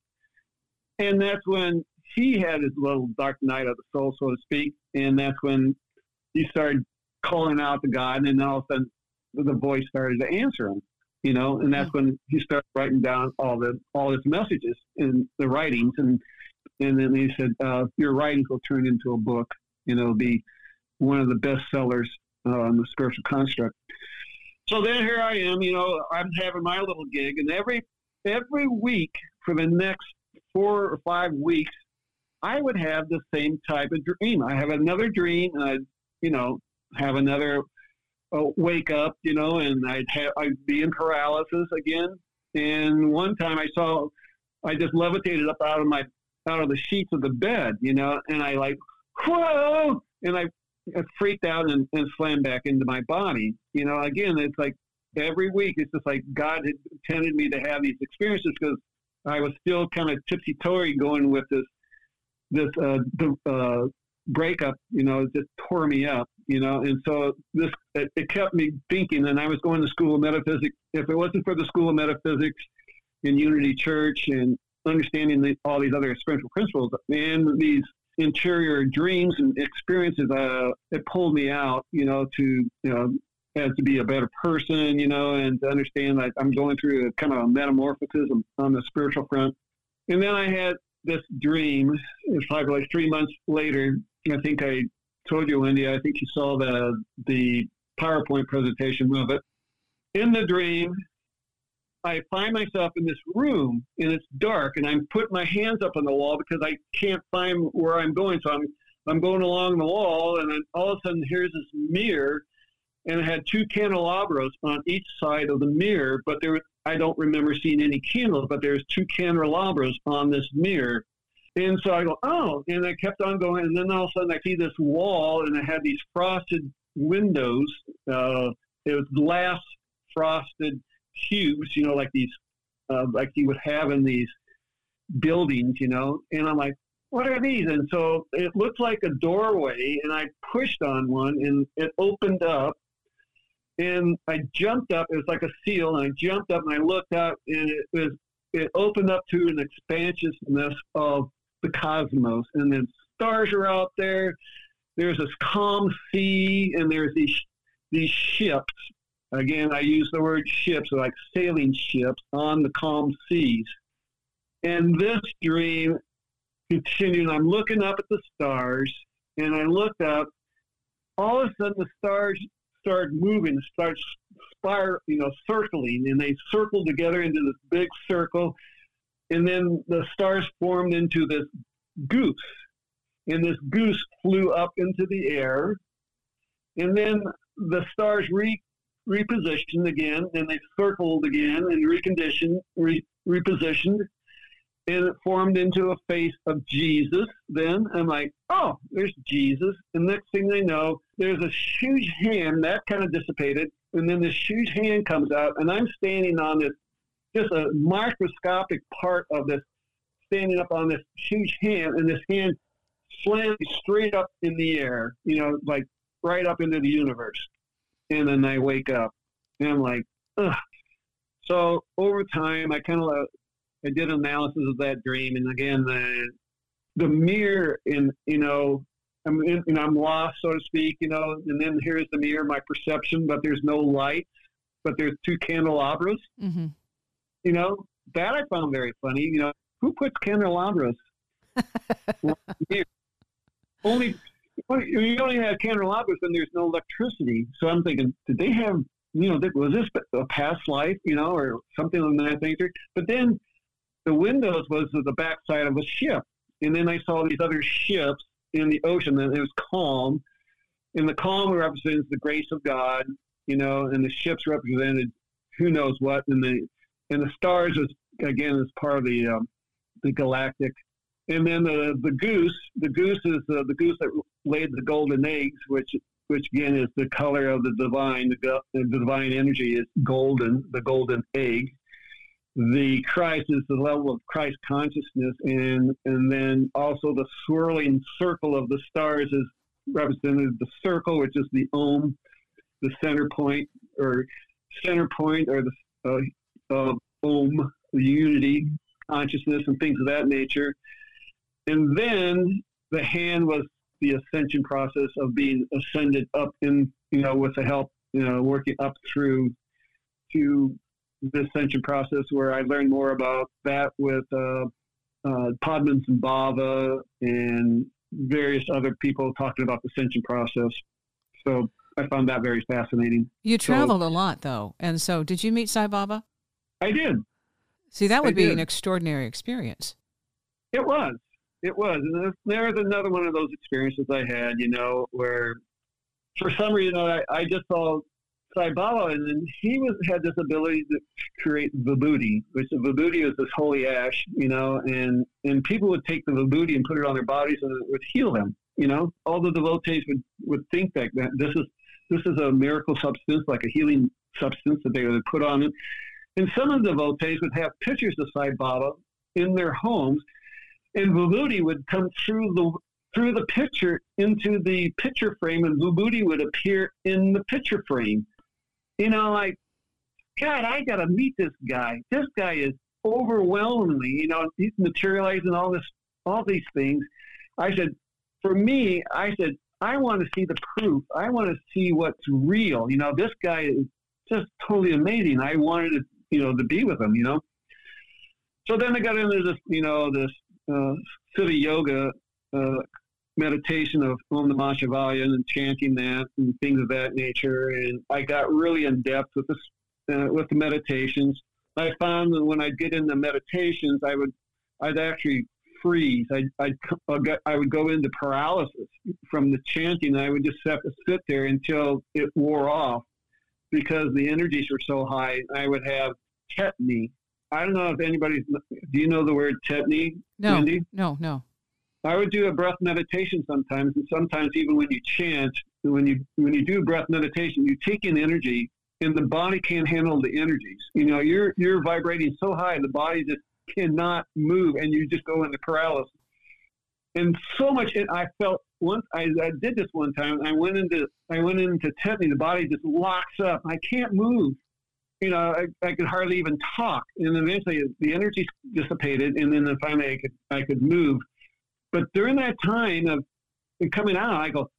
And that's when he had his little dark night of the soul, so to speak. And that's when he started calling out to God, and then all of a sudden the voice started to answer him, you know, and that's when he started writing down all the, all his messages in the writings. And, and then he said, uh, your writings will turn into a book, and it'll be one of the best sellers uh, on the spiritual construct. So then here I am, you know, I'm having my little gig, and every, every week for the next four or five weeks, I would have the same type of dream. I have another dream, and I'd, you know, have another uh, wake up, you know, and I'd have, I'd be in paralysis again. And one time I saw, I just levitated up out of my, out of the sheets of the bed, you know, and I like, whoa, and I, I freaked out and, and slammed back into my body. You know, again, it's like every week, it's just like God had intended me to have these experiences, because I was still kind of tipsy-toey going with this, this uh, uh, breakup, you know, it just tore me up, you know, and so this, it, it kept me thinking, and I was going to school of metaphysics. If it wasn't for the school of metaphysics in Unity Church and understanding the, all these other spiritual principles and these interior dreams and experiences, uh, it pulled me out, you know, to, you know, as to be a better person, you know, and to understand that I'm going through a kind of a metamorphosis on the spiritual front. And then I had this dream. It's probably like three months later. I think I told you, Wendy, I think you saw the the PowerPoint presentation of it. In the dream, I find myself in this room, and it's dark, and I'm putting my hands up on the wall because I can't find where I'm going. So I'm I'm going along the wall, and then all of a sudden here's this mirror, and it had two candelabras on each side of the mirror, but there was, I don't remember seeing any candles, but there's two candelabras on this mirror. And so I go, oh, and I kept on going, and then all of a sudden I see this wall, and it had these frosted windows. Uh, it was glass frosted cubes, you know, like these, uh, like you would have in these buildings, you know. And I'm like, what are these? And so it looked like a doorway, and I pushed on one, and it opened up, and I jumped up. It was like a seal, and I jumped up, and I looked up, and it was it opened up to an expansiveness of the cosmos, and then stars are out there. There's this calm sea, and there's these these ships. Again, I use the word ships, like sailing ships on the calm seas. And this dream continued. I'm looking up at the stars, and I looked up. All of a sudden, the stars started moving, started spir- you know, circling, and they circled together into this big circle. And then the stars formed into this goose, and this goose flew up into the air. And then the stars re- repositioned again, and they circled again and reconditioned, re- repositioned. And it formed into a face of Jesus. Then I'm like, oh, there's Jesus. And next thing they know, there's a huge hand that kind of dissipated. And then this huge hand comes out, and I'm standing on this, just a microscopic part of this, standing up on this huge hand. And this hand slammed straight up in the air, you know, like right up into the universe. And then I wake up, and I'm like, ugh. So over time, I kind of, uh, I did analysis of that dream, and again, the the mirror, in you know, I'm in, and I'm lost, so to speak, you know, and then here's the mirror, my perception, but there's no light, but there's two candelabras, Mm-hmm. you know, that I found very funny. You know, who puts candelabras? only you only have candelabras when there's no electricity. So I'm thinking, did they have, you know, was this a past life, you know, or something of that nature? But then the windows was the backside of a ship. And then I saw these other ships in the ocean, and it was calm. And the calm represents the grace of God, you know, and the ships represented who knows what. And the and the stars is, again, is part of the um, the galactic. And then the the goose, the goose is uh, the goose that laid the golden eggs, which which again is the color of the divine. The, the divine energy is golden, the golden egg. The Christ is the level of Christ consciousness, and and then also the swirling circle of the stars is represented the circle, which is the Om, the center point or center point or the uh, uh, Om, the unity, consciousness, and things of that nature. And then the hand was the ascension process of being ascended up in, you know, with the help, you know, working up through to the ascension process, where I learned more about that with uh, uh, Padmasambhava and various other people talking about the ascension process. So I found that very fascinating. You traveled so, a lot, though. And so did you meet Sai Baba? I did. See, that would I be did. an extraordinary experience. It was. It was. And there was another one of those experiences I had, you know, where for some reason I, I just saw Sai Baba, and then he was had this ability to create vibhuti, which the vibhuti is this holy ash, you know, and, and people would take the vibhuti and put it on their bodies, and it would heal them, you know. All the devotees would, would think that, that this is this is a miracle substance, like a healing substance that they would put on it. And some of the devotees would have pictures of Sai Baba in their homes, and vibhuti would come through the through the picture into the picture frame, and vibhuti would appear in the picture frame. You know, like, God, I got to meet this guy. This guy is overwhelmingly, you know, he's materializing all this, all these things. I said, for me, I said, I want to see the proof. I want to see what's real. You know, this guy is just totally amazing. I wanted to, you know, to be with him, you know. So then I got into this, you know, this uh, Siddha Yoga uh, meditation of Om Namah Shivaya and chanting that and things of that nature. And I got really in depth with this, uh, with the meditations. I found that when I get into meditations, I would, I'd actually freeze. I'd, I'd, I would go into paralysis from the chanting. I would just have to sit there until it wore off because the energies were so high. I would have tetany. I don't know if anybody's, do you know the word tetany, No, Wendy? no, no. I would do a breath meditation sometimes, and sometimes even when you chant, when you when you do breath meditation, you take in energy and the body can't handle the energies. You know, you're you're vibrating so high, the body just cannot move, and you just go into paralysis. And so much, and I felt once I, I did this one time. I went into I went into tetany. The body just locks up. I can't move. You know, I, I could hardly even talk. And eventually, the energy dissipated, and then finally, I could I could move. But during that time of coming out, I go,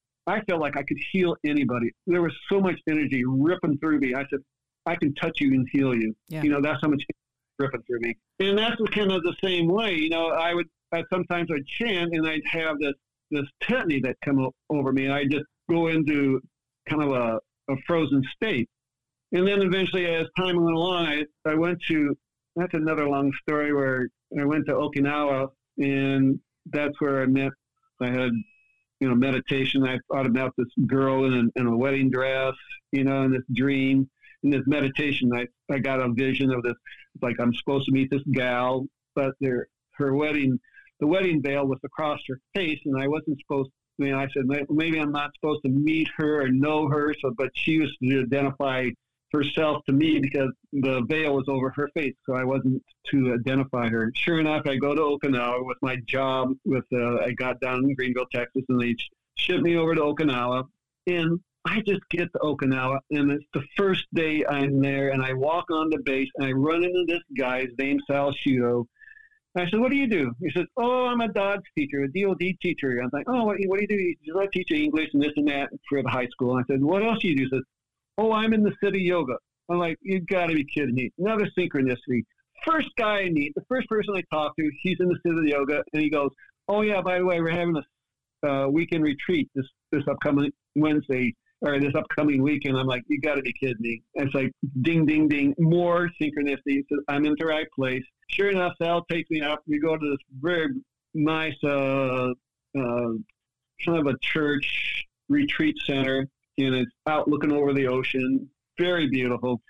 I felt like I could heal anybody. There was so much energy ripping through me. I said, I can touch you and heal you. Yeah. You know, that's how much ripping through me. And that's kind of the same way. You know, I would I, sometimes I'd chant, and I'd have this this tetany that come o- over me. I just go into kind of a, a frozen state. And then eventually, as time went along, I, I went to, that's another long story, where I went to Okinawa, and that's where I met, I had, you know, meditation. I thought about this girl in a, in a wedding dress, you know, in this dream. In this meditation, I, I got a vision of this, like I'm supposed to meet this gal, but their her wedding, the wedding veil was across her face, and I wasn't supposed to, I mean, I said, maybe I'm not supposed to meet her or know her, so, but she was to identify herself to me because the veil was over her face, so I wasn't to identify her. Sure enough, I go to Okinawa with my job. With uh, I got down in Greenville, Texas, and they shipped me over to Okinawa. And I just get to Okinawa, and it's the first day I'm there, and I walk on the base, and I run into this guy. His name's Sal Shudo. I said, "What do you do?" He says, "Oh, I'm a Dodge teacher, a D O D teacher." I was like, "Oh, what, what do you do?" He says, "I teach English and this and that for the high school." I said, "What else do you do?" He says, "Oh, I'm in the city yoga." I'm like, "You got to be kidding me." Another synchronicity. First guy I meet, the first person I talk to, he's in the city yoga, and he goes, "Oh, yeah, by the way, we're having a uh, weekend retreat this, this upcoming Wednesday, or this upcoming weekend." I'm like, "You got to be kidding me." And it's like, ding, ding, ding, more synchronicity. So I'm in the right place. Sure enough, Sal takes me out. We go to this very nice uh, uh, kind of a church retreat center, and it's out looking over the ocean. Very beautiful.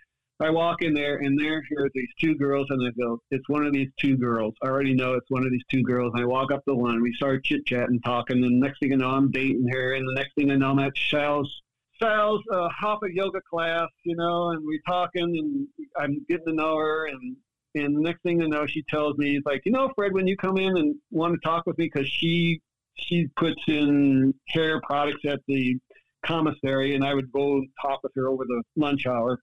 I walk in there, and there here are these two girls, and I go, "It's one of these two girls." I already know it's one of these two girls. And I walk up the one. We start chit-chatting, talking, and the next thing I know, I'm dating her, and the next thing I know, I'm at Sal's, Sal's uh, Hatha yoga class, you know, and we're talking, and I'm getting to know her, and and the next thing I know, she tells me, it's like, "You know, Fred, when you come in and want to talk with me," because she she puts in hair products at the commissary, and I would go and talk with her over the lunch hour.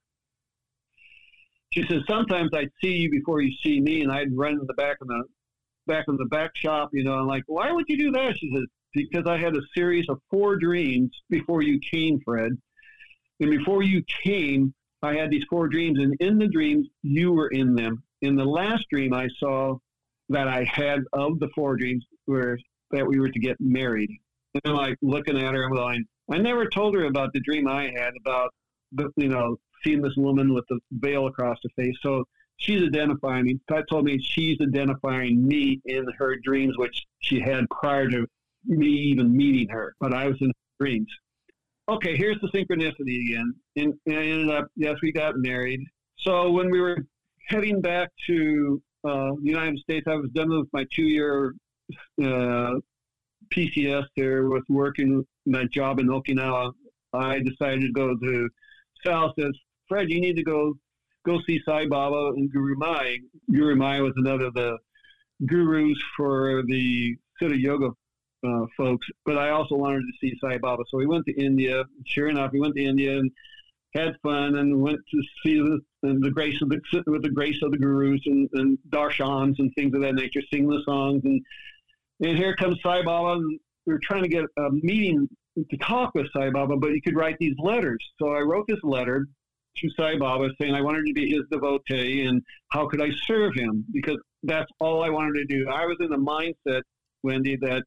She says, "Sometimes I'd see you before you see me," and I'd run in the back of the back of the back shop, you know. I'm like, "Why would you do that?" She says, "Because I had a series of four dreams before you came, Fred. And before you came, I had these four dreams, and in the dreams, you were in them. In the last dream I saw that I had of the four dreams were that we were to get married." And I'm like looking at her, I'm going, I never told her about the dream I had about, the, you know, seeing this woman with the veil across her face. So she's identifying me. Pat told me she's identifying me in her dreams, which she had prior to me even meeting her. But I was in her dreams. Okay, here's the synchronicity again. And, and I ended up, yes, we got married. So when we were heading back to uh, the United States, I was done with my two-year uh, P C S there with working my job in Okinawa. I decided to go to Sal says, "Fred, you need to go go see Sai Baba and Guru Mai." Guru Mai was another of the gurus for the Siddha Yoga uh, folks, but I also wanted to see Sai Baba. So we went to India. Sure enough, we went to India and had fun and went to see the, the grace of the with the grace of the gurus and, and darshans and things of that nature, sing the songs. And and here comes Sai Baba, and we were trying to get a meeting to talk with Sai Baba, but you could write these letters. So I wrote this letter to Sai Baba saying I wanted to be his devotee and how could I serve him, because that's all I wanted to do. I was in the mindset, Wendy, that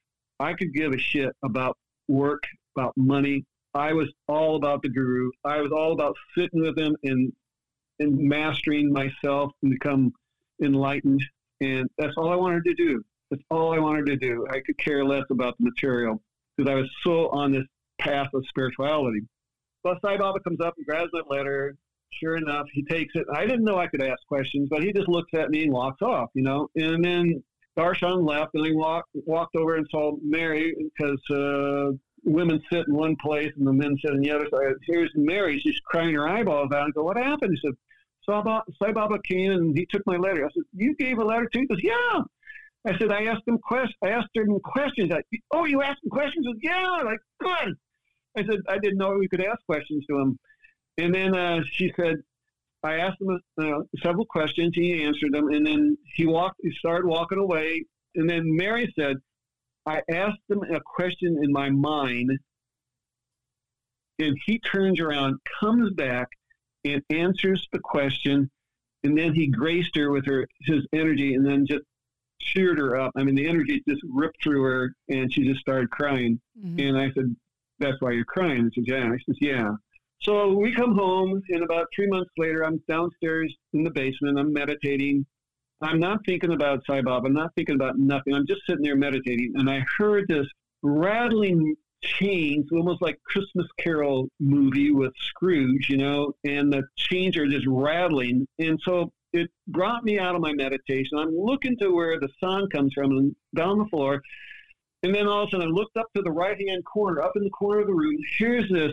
I could give a shit about work, about money. I was all about the guru. I was all about sitting with him and and mastering myself and become enlightened. And that's all I wanted to do. That's all I wanted to do. I could care less about the material because I was so on this path of spirituality. Well, Sai Baba comes up and grabs that letter. Sure enough, he takes it. I didn't know I could ask questions, but he just looks at me and walks off, you know. And then Darshan left, and I walked, walked over and saw Mary because uh, women sit in one place and the men sit in the other. So here's Mary. She's crying her eyeballs out. I go, what happened? He said, Sai Baba, Sai Baba came and he took my letter. I said, you gave a letter too? He goes, yeah. I said, I asked him quest- I asked him questions. I, oh, you asked him questions? He said, yeah. Like, good. I said, I didn't know we could ask questions to him. And then uh, she said, I asked him uh, several questions. He answered them. And then he walked. He started walking away. And then Mary said, I asked him a question in my mind. And he turns around, comes back, and answers the question. And then he graced her with her his energy and then just cheered her up. I mean, the energy just ripped through her, and she just started crying. Mm-hmm. And I said, that's why you're crying. She says, yeah. I says, yeah. So we come home, and about three months later, I'm downstairs in the basement. I'm meditating. I'm not thinking about Sai Baba. I'm not thinking about nothing. I'm just sitting there meditating, and I heard this rattling chains, almost like Christmas Carol movie with Scrooge, you know, and the chains are just rattling. And so it brought me out of my meditation. I'm looking to where the sound comes from and down the floor. And then all of a sudden I looked up to the right-hand corner, up in the corner of the room. Here's this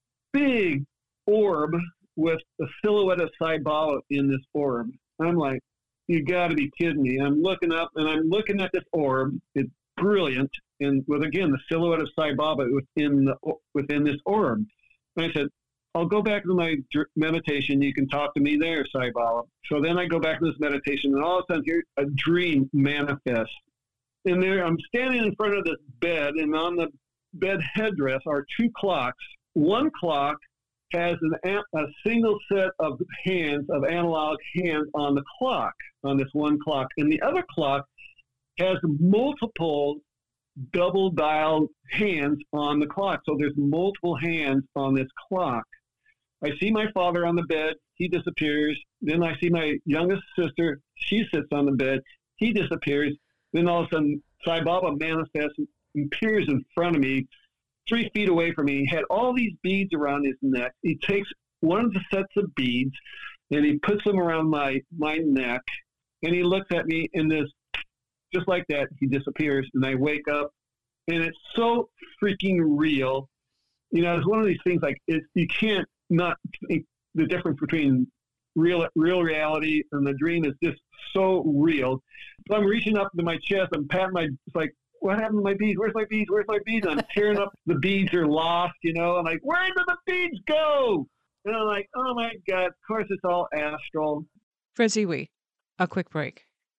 big orb with the silhouette of Sai Baba in this orb. I'm like, you got to be kidding me. I'm looking up, and I'm looking at this orb. It's brilliant. And with, again, the silhouette of Sai Baba within, the, within this orb. And I said, I'll go back to my meditation. You can talk to me there, Sai Baba. So then I go back to this meditation, and all of a sudden here a dream manifests. And there I'm standing in front of this bed, and on the bed headdress are two clocks. One clock has an, a single set of hands, of analog hands on the clock, on this one clock. And the other clock has multiple double dial hands on the clock. So there's multiple hands on this clock. I see my father on the bed. He disappears. Then I see my youngest sister. She sits on the bed. He disappears. Then all of a sudden, Sai Baba manifests and appears in front of me, three feet away from me. He had all these beads around his neck. He takes one of the sets of beads, and he puts them around my, my neck, and he looks at me, and this, just like that, he disappears, and I wake up, and it's so freaking real. You know, it's one of these things, like, it, you can't not think the difference between real real reality and the dream is just so real. So I'm reaching up to my chest, I'm patting my, it's like, what happened to my beads? Where's my beads? Where's my beads? And I'm tearing up, the beads are lost, you know. I'm like, where did the beads go? And I'm like, oh my God, of course it's all astral. Frizzy Wee, a quick break.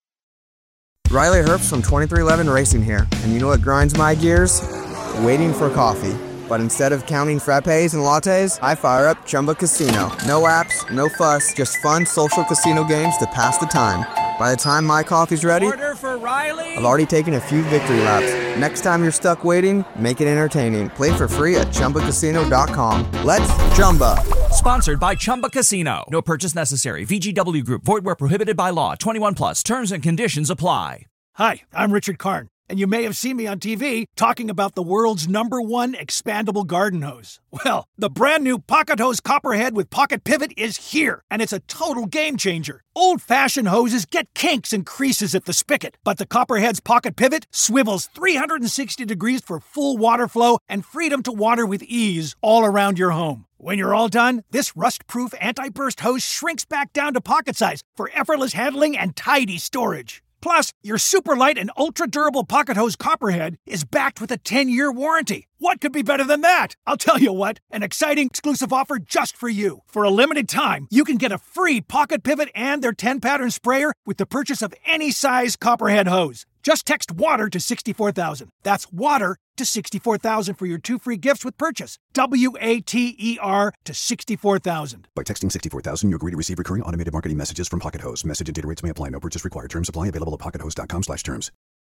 Riley Herbst from twenty-three eleven Racing here, and you know what grinds my gears? Waiting for coffee. But instead of counting frappes and lattes, I fire up Chumba Casino. No apps, no fuss, just fun social casino games to pass the time. By the time my coffee's ready, order for Riley. I've already taken a few victory laps. Next time you're stuck waiting, make it entertaining. Play for free at Chumba Casino dot com. Let's Chumba. Sponsored by Chumba Casino. No purchase necessary. V G W Group. Void where prohibited by law. twenty-one plus. Terms and conditions apply. Hi, I'm Richard Karn, and you may have seen me on T V talking about the world's number one expandable garden hose. Well, the brand new Pocket Hose Copperhead with Pocket Pivot is here, and it's a total game changer. Old-fashioned hoses get kinks and creases at the spigot, but the Copperhead's Pocket Pivot swivels three hundred sixty degrees for full water flow and freedom to water with ease all around your home. When you're all done, this rust-proof anti-burst hose shrinks back down to pocket size for effortless handling and tidy storage. Plus, your super light and ultra-durable Pocket Hose Copperhead is backed with a ten-year warranty. What could be better than that? I'll tell you what, an exciting exclusive offer just for you. For a limited time, you can get a free Pocket Pivot and their ten-pattern sprayer with the purchase of any size Copperhead hose. Just text WATER to sixty-four thousand. That's WATER to sixty-four thousand for your two free gifts with purchase. W A T E R to sixty-four thousand. By texting sixty-four thousand, you agree to receive recurring automated marketing messages from Pocket Hose. Message and data rates may apply. No purchase required. Terms apply. Available at pocket hose dot com slash terms.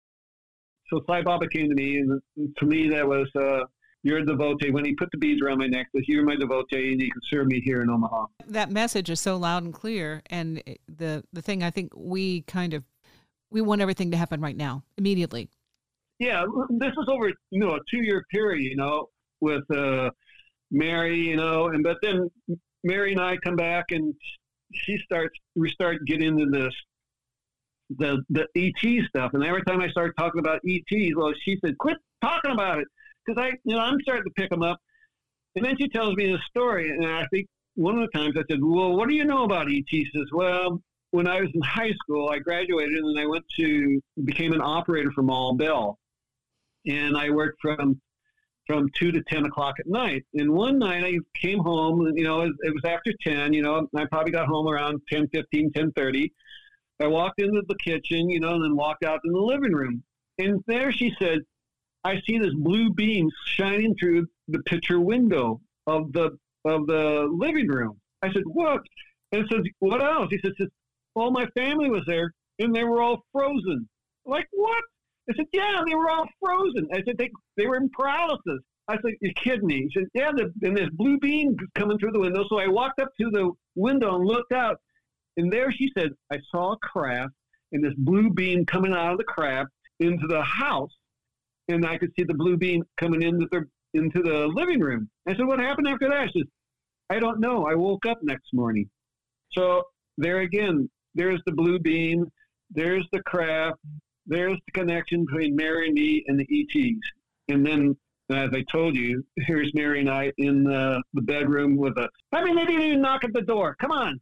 So Sai Baba came to me, and to me that was, uh, you're a devotee. When he put the beads around my neck, that you're my devotee, and you can serve me here in Omaha. That message is so loud and clear, and the the thing I think we kind of, we want everything to happen right now, immediately. Yeah, this was over, you know, a two-year period, you know, with uh, Mary, you know, and but then Mary and I come back, and she starts, we start getting into this, the the E T stuff, and every time I start talking about E Ts, well, she said, quit talking about it. because I, you know, I'm starting to pick them up. And then she tells me this story, and I think one of the times I said, well, what do you know about E T? She says, well, when I was in high school, I graduated, and I went to, became an operator for Mall Bell. And I worked from from two to ten o'clock at night. And one night I came home, you know, it, it was after ten, you know, I probably got home around ten fifteen, ten thirty. I walked into the kitchen, you know, and then walked out in the living room. And there she said, I see this blue beam shining through the picture window of the of the living room. I said, what? And said, what else? He said, well, my family was there, and they were all frozen. Like, what? I said, yeah, they were all frozen. I said, they they were in paralysis. I said, you're kidding me. He said, yeah, the, and this blue beam coming through the window. So I walked up to the window and looked out. And there she said, I saw a craft and this blue beam coming out of the craft into the house. And I could see the blue beam coming into the into the living room. I said, what happened after that? She said, I don't know. I woke up next morning. So there again, there's the blue beam. There's the craft. There's the connection between Mary and me and the E Ts. And then, as I told you, here's Mary and I in the, the bedroom with a, I mean, they didn't even knock at the door. Come on.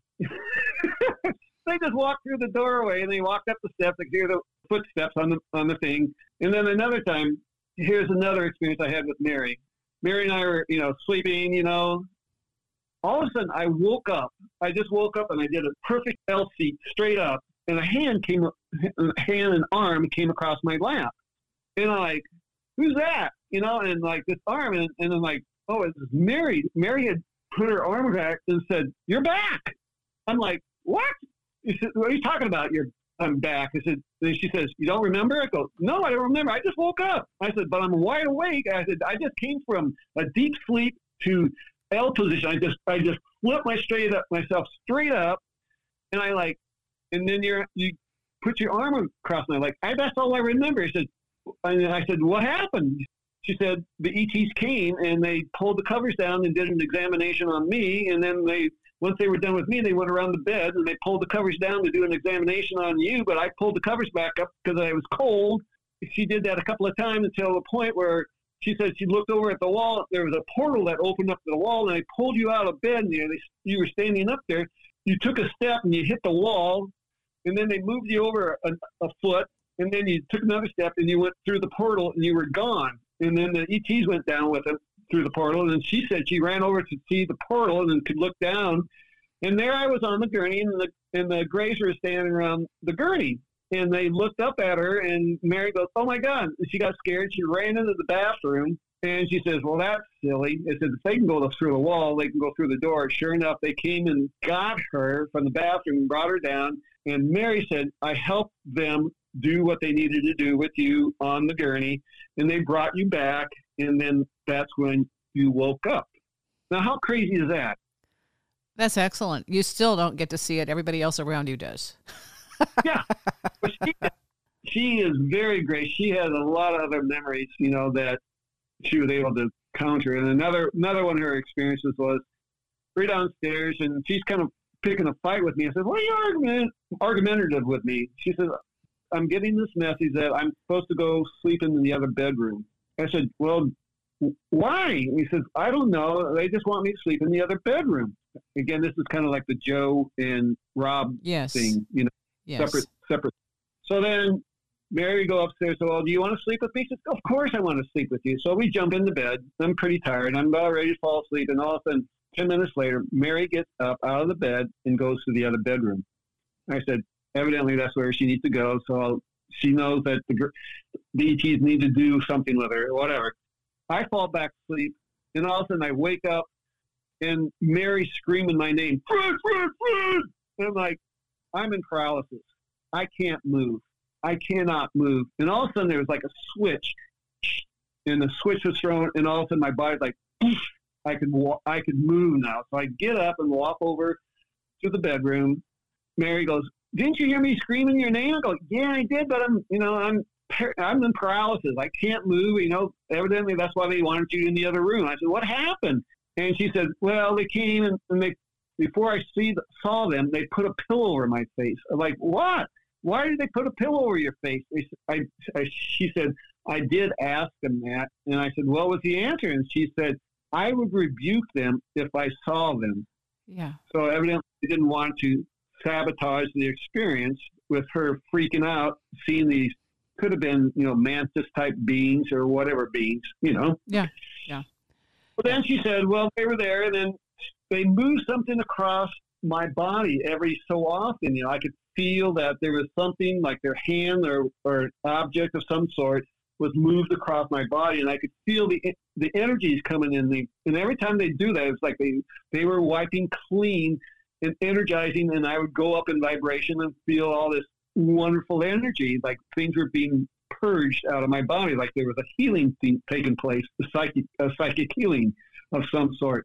They just walked through the doorway, and they walked up the steps. I could hear the footsteps on the on the thing. And then another time, here's another experience I had with Mary. Mary and I were, you know, sleeping, you know. All of a sudden, I woke up. I just woke up, and I did a perfect L seat straight up. And a hand came, a hand and arm came across my lap. And I'm like, who's that? You know, and like this arm, and, and I'm like, oh, it's Mary. Mary had put her arm back and said, you're back. I'm like, what? He said, what are you talking about? You're, I'm back. I said, and she says, you don't remember? I go, no, I don't remember. I just woke up. I said, but I'm wide awake. I said, I just came from a deep sleep to L position. I just, I just flipped my straight up, myself straight up. And I like, and then you're, you put your arm across my leg. I, that's all I remember. I said, and I said, what happened? She said, the E Ts came and they pulled the covers down and did an examination on me. And then they, once they were done with me, they went around the bed and they pulled the covers down to do an examination on you. But I pulled the covers back up because I was cold. She did that a couple of times until the point where she said she looked over at the wall. There was a portal that opened up to the wall, and they pulled you out of bed. And you, you were standing up there. You took a step and you hit the wall. And then they moved you over a, a foot, and then you took another step, and you went through the portal, and you were gone. And then the E Ts went down with him through the portal, and she said she ran over to see the portal and then could look down. And there I was on the gurney, and the and the Grays were standing around the gurney. And they looked up at her, and Mary goes, oh, my God. And she got scared. She ran into the bathroom, and she says, well, that's silly. I said, if they can go through the wall, they can go through the door. Sure enough, they came and got her from the bathroom and brought her down. And Mary said, I helped them do what they needed to do with you on the gurney, and they brought you back, and then that's when you woke up. Now, how crazy is that? That's excellent. You still don't get to see it. Everybody else around you does. Yeah. But she, she is very great. She has a lot of other memories, you know, that she was able to counter. And another another one of her experiences was we're downstairs, and she's kind of picking a fight with me. I said, why are you argument, argumentative with me? She said, I'm getting this message that I'm supposed to go sleep in the other bedroom. I said, well, why? He says, I don't know. They just want me to sleep in the other bedroom. Again, this is kind of like the Joe and Rob yes. thing, you know, yes. separate, separate. So then Mary go upstairs. So, well, do you want to sleep with me? She says, of course I want to sleep with you. So we jump into bed. I'm pretty tired. I'm about ready to fall asleep. And all of a sudden, ten minutes later, Mary gets up out of the bed and goes to the other bedroom. I said, evidently that's where she needs to go. So I'll, she knows that the, the E Ts need to do something with her or whatever. I fall back asleep, and all of a sudden I wake up, and Mary's screaming my name. Fred, Fred, Fred! And I'm like, I'm in paralysis. I can't move. I cannot move. And all of a sudden there was like a switch, and the switch was thrown, and all of a sudden my body's like, I could walk, I could move now. So I get up and walk over to the bedroom. Mary goes, didn't you hear me screaming your name? I go, yeah, I did, but I'm, you know, I'm, I'm in paralysis. I can't move. You know, evidently that's why they wanted you in the other room. I said, what happened? And she said, well, they came and, and they, before I see saw them, they put a pillow over my face. I'm like, what? Why did they put a pillow over your face? They, I, I, she said, I did ask them that, and I said, what was the answer? And she said, I would rebuke them if I saw them. Yeah. So evidently they didn't want to sabotage the experience with her freaking out, seeing these, could have been, you know, mantis-type beings or whatever beings, you know. Yeah, yeah. But then she said, well, they were there, and then they moved something across my body every so often. You know, I could feel that there was something like their hand or, or an object of some sort was moved across my body, and I could feel the the energies coming in. The, and every time they do that, it's like they, they were wiping clean and energizing, and I would go up in vibration and feel all this wonderful energy, like things were being purged out of my body, like there was a healing thing taking place, a psychic, a psychic healing of some sort.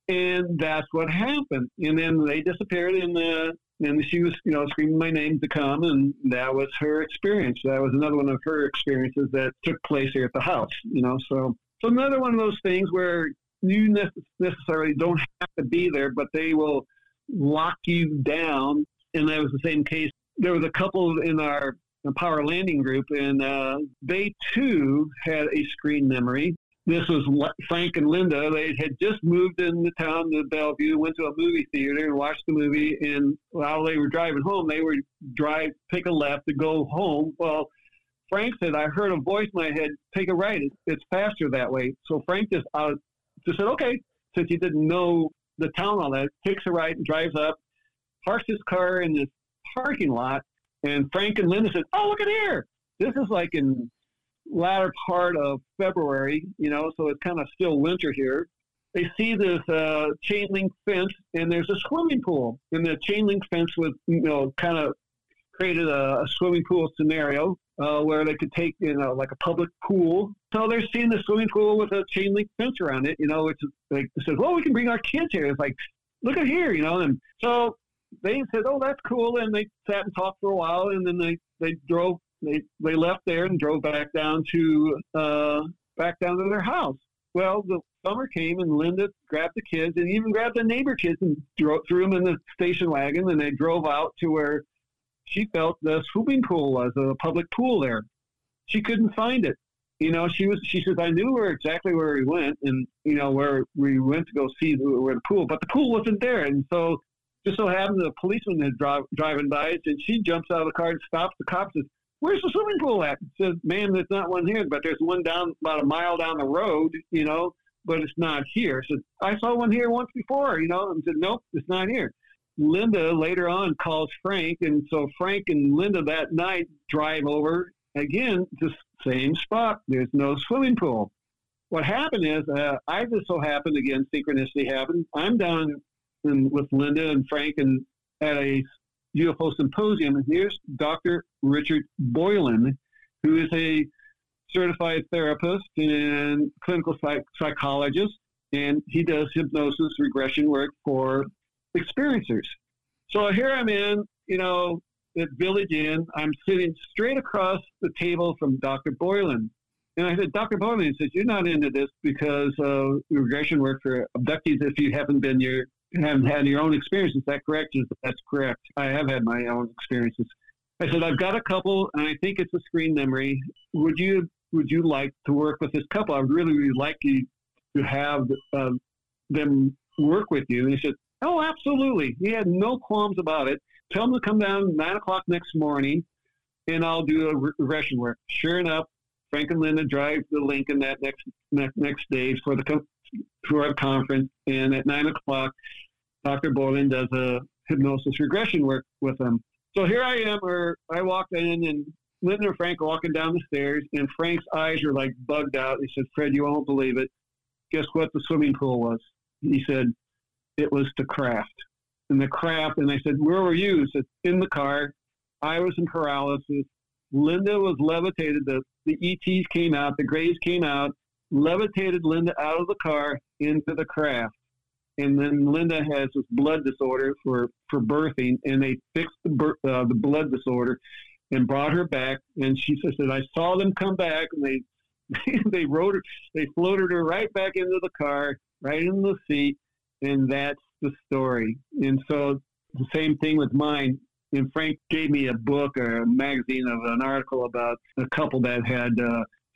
And that's what happened. And then they disappeared, and the and she was, you know, screaming my name to come, and that was her experience. That was another one of her experiences that took place here at the house, you know. So, so another one of those things where you necessarily don't have to be there, but they will lock you down. And that was the same case. There was a couple in our Power Landing group, and uh, they too had a screen memory. This was Frank and Linda. They had just moved into town to Bellevue, went to a movie theater and watched the movie. And while they were driving home, they were drive, take a left to go home. Well, Frank said, I heard a voice in my head, take a right. It, it's faster that way. So Frank just, uh, just said, okay, since he didn't know the town all that, takes a right and drives up, parks his car in this parking lot. And Frank and Linda said, oh, look at here. This is like in latter part of February, you know, so it's kind of still winter here. They see this uh, chain link fence, and there's a swimming pool. And the chain link fence was, you know, kind of created a, a swimming pool scenario uh, where they could take, you know, like a public pool. So they're seeing the swimming pool with a chain link fence around it, you know, which is like, it says, well, we can bring our kids here. It's like, look at here, you know. And so they said, oh, that's cool. And they sat and talked for a while, and then they, they drove. They they left there and drove back down to uh, back down to their house. Well, the summer came, and Linda grabbed the kids and even grabbed the neighbor kids and drove, threw them in the station wagon, and they drove out to where she felt the swimming pool was, a public pool there. She couldn't find it. You know, she was. She says, I knew where exactly where we went, and you know where we went to go see the, where the pool, but the pool wasn't there, and so just so happened the policeman had drive, driving by, and she jumps out of the car and stops. The cop says, where's the swimming pool at? It says, ma'am, there's not one here, but there's one down about a mile down the road, you know, but it's not here. So I saw one here once before, you know, and said, nope, it's not here. Linda later on calls Frank, and so Frank and Linda that night drive over again to the same spot. There's no swimming pool. What happened is, uh, I just so happened, again, synchronicity happened. I'm down in, with Linda and Frank and at a U F O symposium, and here's Doctor Richard Boylan, who is a certified therapist and clinical psych- psychologist, and he does hypnosis regression work for experiencers. So here I'm in, you know, at Village Inn. I'm sitting straight across the table from Doctor Boylan. And I said, Doctor Boylan, he says, you're not into this because of regression work for abductees if you haven't been your haven't had your own experiences. Is that correct? He said, that's correct. I have had my own experiences. I said, I've got a couple, and I think it's a screen memory. Would you would you like to work with this couple? I would really, really like you to have uh, them work with you. And he said, oh, absolutely. He had no qualms about it. Tell them to come down nine o'clock next morning, and I'll do a regression work. Sure enough, Frank and Linda drive to Lincoln that next next, next day for the co- for our conference, and at nine o'clock, Doctor Boylan does a hypnosis regression work with them. So here I am, or I walked in, and Linda and Frank are walking down the stairs, and Frank's eyes are like bugged out. He said, Fred, you won't believe it. Guess what the swimming pool was? He said, it was the craft. And the craft, and I said, where were you? He said, in the car. I was in paralysis. Linda was levitated. The, the E Ts came out. The Greys came out, levitated Linda out of the car into the craft. And then Linda has this blood disorder for, for birthing, and they fixed the, bir- uh, the blood disorder and brought her back. And she said, I saw them come back, and they they rode her, they floated her right back into the car, right in the seat, and that's the story. And so the same thing with mine. And Frank gave me a book or a magazine of an article about a couple that had uh,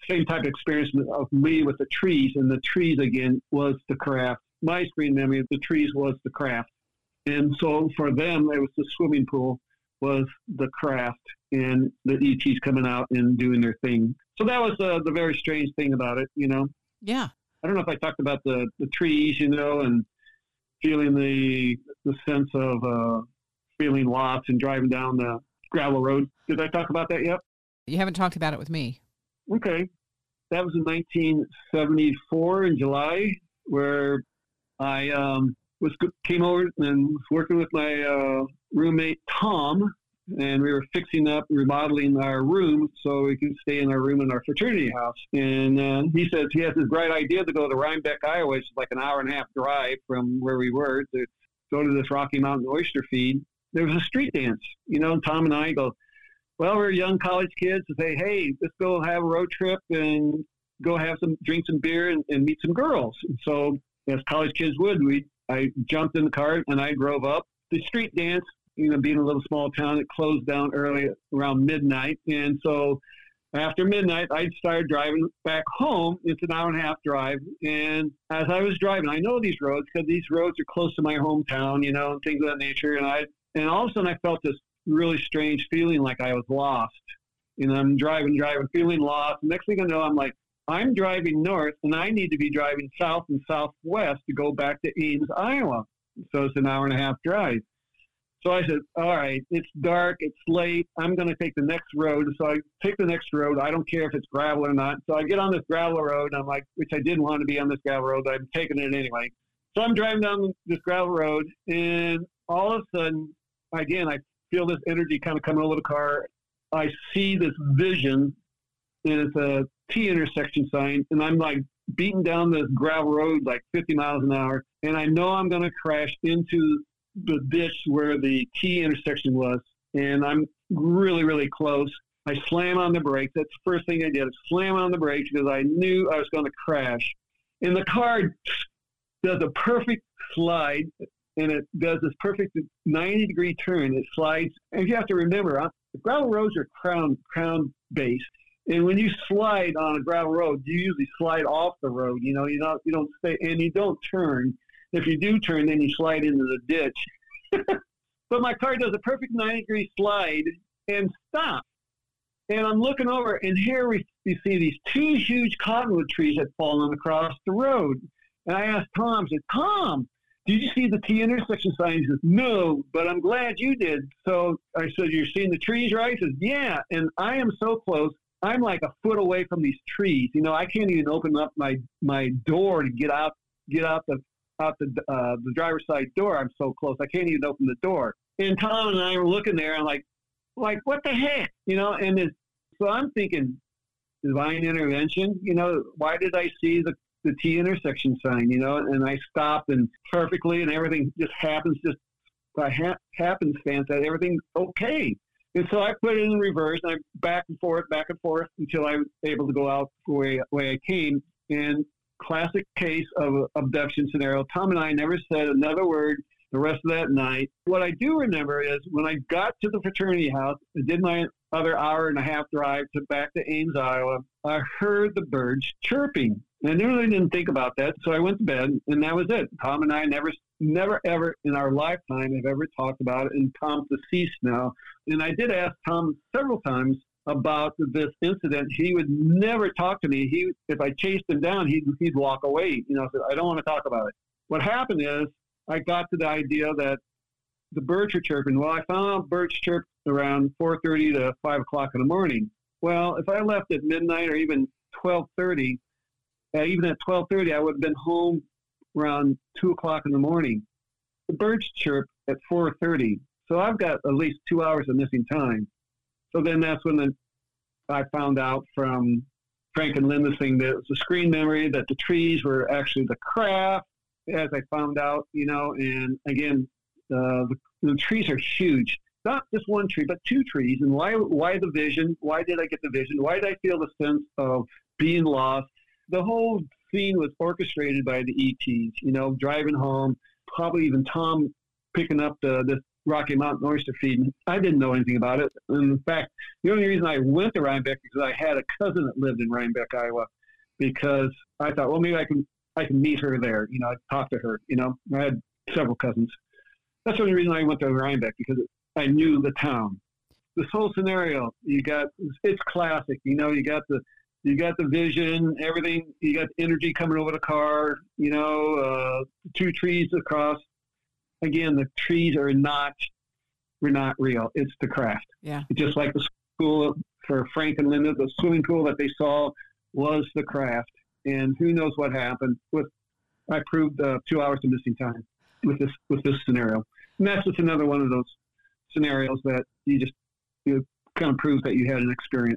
same type of experience of me with the trees, and the trees again was the craft. My screen memory of the trees was the craft. And so for them, it was the swimming pool was the craft and the E Ts coming out and doing their thing. So that was uh, the very strange thing about it, you know? Yeah. I don't know if I talked about the, the trees, you know, and feeling the the sense of uh, feeling lost and driving down the gravel road. Did I talk about that yet? You haven't talked about it with me. Okay. That was in nineteen seventy-four in July, where I um, was came over and was working with my uh, roommate, Tom, and we were fixing up, remodeling our room so we could stay in our room in our fraternity house. And uh, he says he has this great idea to go to Rhinebeck, Iowa, which is like an hour and a half drive from where we were, to go to this Rocky Mountain oyster feed. There was a street dance, you know, and Tom and I go, well, we're young college kids to say, hey, let's go have a road trip and go have some, drink some beer and, and meet some girls. And so as college kids would, we, I jumped in the car and I drove up. The street dance, you know, being a little small town, it closed down early around midnight. And so after midnight, I started driving back home. It's an hour and a half drive. And as I was driving, I know these roads because these roads are close to my hometown, you know, and things of that nature. And I, and all of a sudden I felt this really strange feeling like I was lost. You know, I'm driving, driving, feeling lost. Next thing I know, I'm like, I'm driving north and I need to be driving south and southwest to go back to Ames, Iowa. So it's an hour and a half drive. So I said, all right, it's dark, it's late, I'm going to take the next road. So I take the next road. I don't care if it's gravel or not. So I get on this gravel road, and I'm like, which I didn't want to be on this gravel road, but I'm taking it anyway. So I'm driving down this gravel road, and all of a sudden, again, I feel this energy kind of coming over the car. I see this vision, and it's a T intersection sign, and I'm like beating down this gravel road like fifty miles an hour, and I know I'm going to crash into the ditch where the T intersection was, and I'm really, really close. I slam on the brakes. That's the first thing I did. I slam on the brakes because I knew I was going to crash. And the car does a perfect slide, and it does this perfect ninety degree turn. It slides, and you have to remember, uh, the gravel roads are crown crown based, and when you slide on a gravel road, you usually slide off the road. You know, you don't you don't stay, and you don't turn. If you do turn, then you slide into the ditch. But my car does a perfect ninety degree slide and stops. And I'm looking over, and here we, we see these two huge cottonwood trees had fallen across the road. And I asked Tom, I said, Tom, did you see the T intersection sign? He says, no, but I'm glad you did. So I said, you're seeing the trees, right? He says, yeah. And I am so close. I'm like a foot away from these trees. You know, I can't even open up my, my door to get out, get out the, out the, uh, the driver's side door. I'm so close. I can't even open the door. And Tom and I were looking there, and like, like, what the heck? You know, and it's, so I'm thinking, divine intervention, you know, why did I see the, the T intersection sign, you know, and I stopped and perfectly, and everything just happens just by ha- happenstance that everything's okay. And so I put it in reverse, and I back and forth, back and forth until I was able to go out the way, way I came. And classic case of abduction scenario. Tom and I never said another word the rest of that night. What I do remember is when I got to the fraternity house, I did my other hour and a half drive to back to Ames, Iowa, I heard the birds chirping. And I really didn't think about that, so I went to bed, and that was it. Tom and I never, never, ever in our lifetime have ever talked about it, and Tom's deceased now. And I did ask Tom several times about this incident. He would never talk to me. He, if I chased him down, he'd, he'd walk away. You know, so I don't want to talk about it. What happened is I got to the idea that the birds were chirping. Well, I found out birds chirped around four thirty to five o'clock in the morning. Well, if I left at midnight or even twelve thirty, uh, even at twelve thirty, I would have been home around two o'clock in the morning. The birds chirp at four thirty, so I've got at least two hours of missing time. So then that's when the, I found out from Frank and Linda saying that it was a screen memory, that the trees were actually the craft, as I found out, you know, and again, uh, the, the trees are huge. Not just one tree, but two trees. And why why the vision? Why did I get the vision? Why did I feel the sense of being lost? The whole scene was orchestrated by the E Ts, you know, driving home, probably even Tom picking up the, this Rocky Mountain oyster feed. I didn't know anything about it. In fact, the only reason I went to Rhinebeck is because I had a cousin that lived in Rhinebeck, Iowa, because I thought, well, maybe I can I can meet her there. You know, I talk to her. You know, I had several cousins. That's the only reason I went to Rhinebeck, because I knew the town. This whole scenario, you got it's classic. You know, you got the you got the vision, everything. You got the energy coming over the car. You know, uh, two trees across. Again, the trees are not, we're not real. It's the craft. Yeah. Just like the school for Frank and Linda, the swimming pool that they saw was the craft. And who knows what happened with, I proved uh, two hours of missing time with this, with this scenario. And that's just another one of those scenarios that you just, you kind of proves that you had an experience.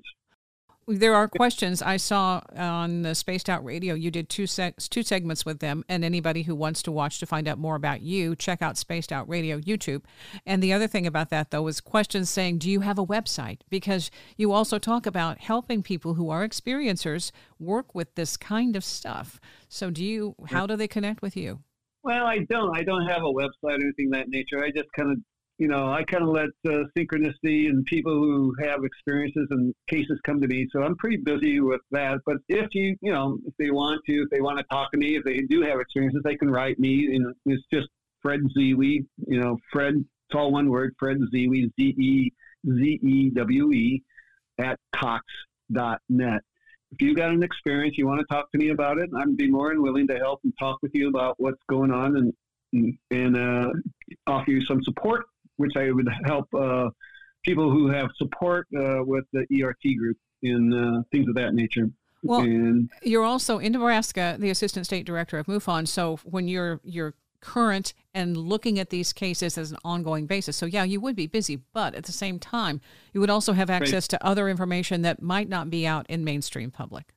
There are questions I saw on the Spaced Out Radio. You did two seg- two segments with them, and anybody who wants to watch to find out more about you, check out Spaced Out Radio YouTube. And the other thing about that, though, is questions saying, do you have a website? Because you also talk about helping people who are experiencers work with this kind of stuff. So do you? How do they connect with you? Well, I don't. I don't have a website or anything of that nature. I just kind of You know, I kind of let uh, synchronicity and people who have experiences and cases come to me. So I'm pretty busy with that. But if you, you know, if they want to, if they want to talk to me, if they do have experiences, they can write me. And it's just Fred Zewe, you know, Fred, it's all one word, Fred Zewe, Z E Z E W E, at Cox dot net. If you got an experience, you want to talk to me about it, I'd be more than willing to help and talk with you about what's going on and, and uh, offer you some support, which I would help uh, people who have support uh, with the E R T group and uh, things of that nature. Well, and, you're also in Nebraska, the Assistant State Director of MUFON. So when you're you're current and looking at these cases as an ongoing basis, so yeah, you would be busy, but at the same time, you would also have access right. to other information that might not be out in mainstream public.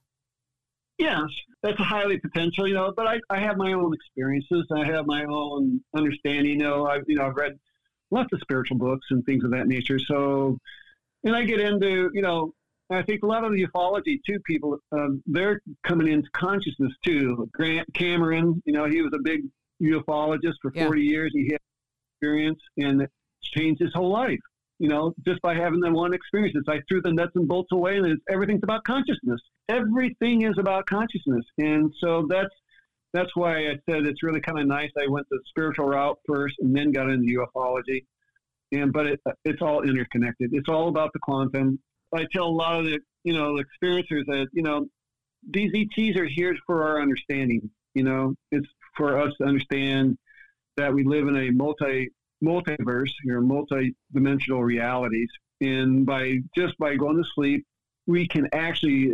Yes, that's a highly potential, you know. But I, I have my own experiences. I have my own understanding. You know, I you know I've read lots of spiritual books and things of that nature. So, and I get into, you know, I think a lot of the ufology too, people, um, they're coming into consciousness too. Grant Cameron, you know, he was a big ufologist for forty yeah. years. He had experience and it changed his whole life, you know, just by having that one experience. It's like threw the nuts and bolts away and it's, everything's about consciousness. Everything is about consciousness. And so that's, That's why I said it's really kind of nice. I went the spiritual route first and then got into ufology. And, but it, it's all interconnected. It's all about the quantum. I tell a lot of the, you know, the experiencers that, you know, these E Ts are here for our understanding. You know, it's for us to understand that we live in a multi, multiverse, or multi-dimensional realities. And by, just by going to sleep, we can actually,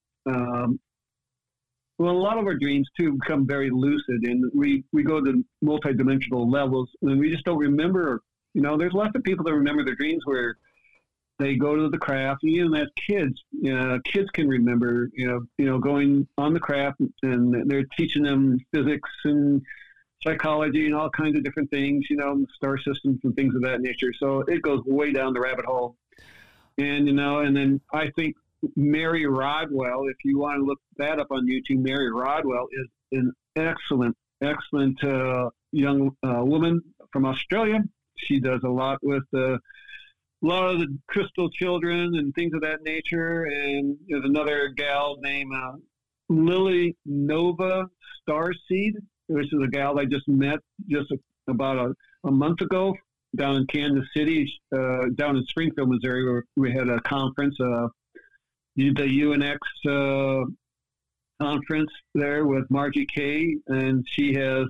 um, well, a lot of our dreams, too, become very lucid, and we, we go to multidimensional levels, and we just don't remember. You know, there's lots of people that remember their dreams where they go to the craft, and even as kids, you know, kids can remember, you know, you know, going on the craft, and they're teaching them physics and psychology and all kinds of different things, you know, star systems and things of that nature. So it goes way down the rabbit hole. And, you know, and then I think Mary Rodwell, if you want to look that up on YouTube, Mary Rodwell is an excellent, excellent uh, young uh, woman from Australia. She does a lot with uh, a lot of the crystal children and things of that nature. And there's another gal named uh, Lily Nova Starseed, which is a gal I just met just a, about a, a month ago down in Kansas City, uh, down in Springfield, Missouri, where we had a conference, uh, the U N X uh, conference there with Margie Kay, and she has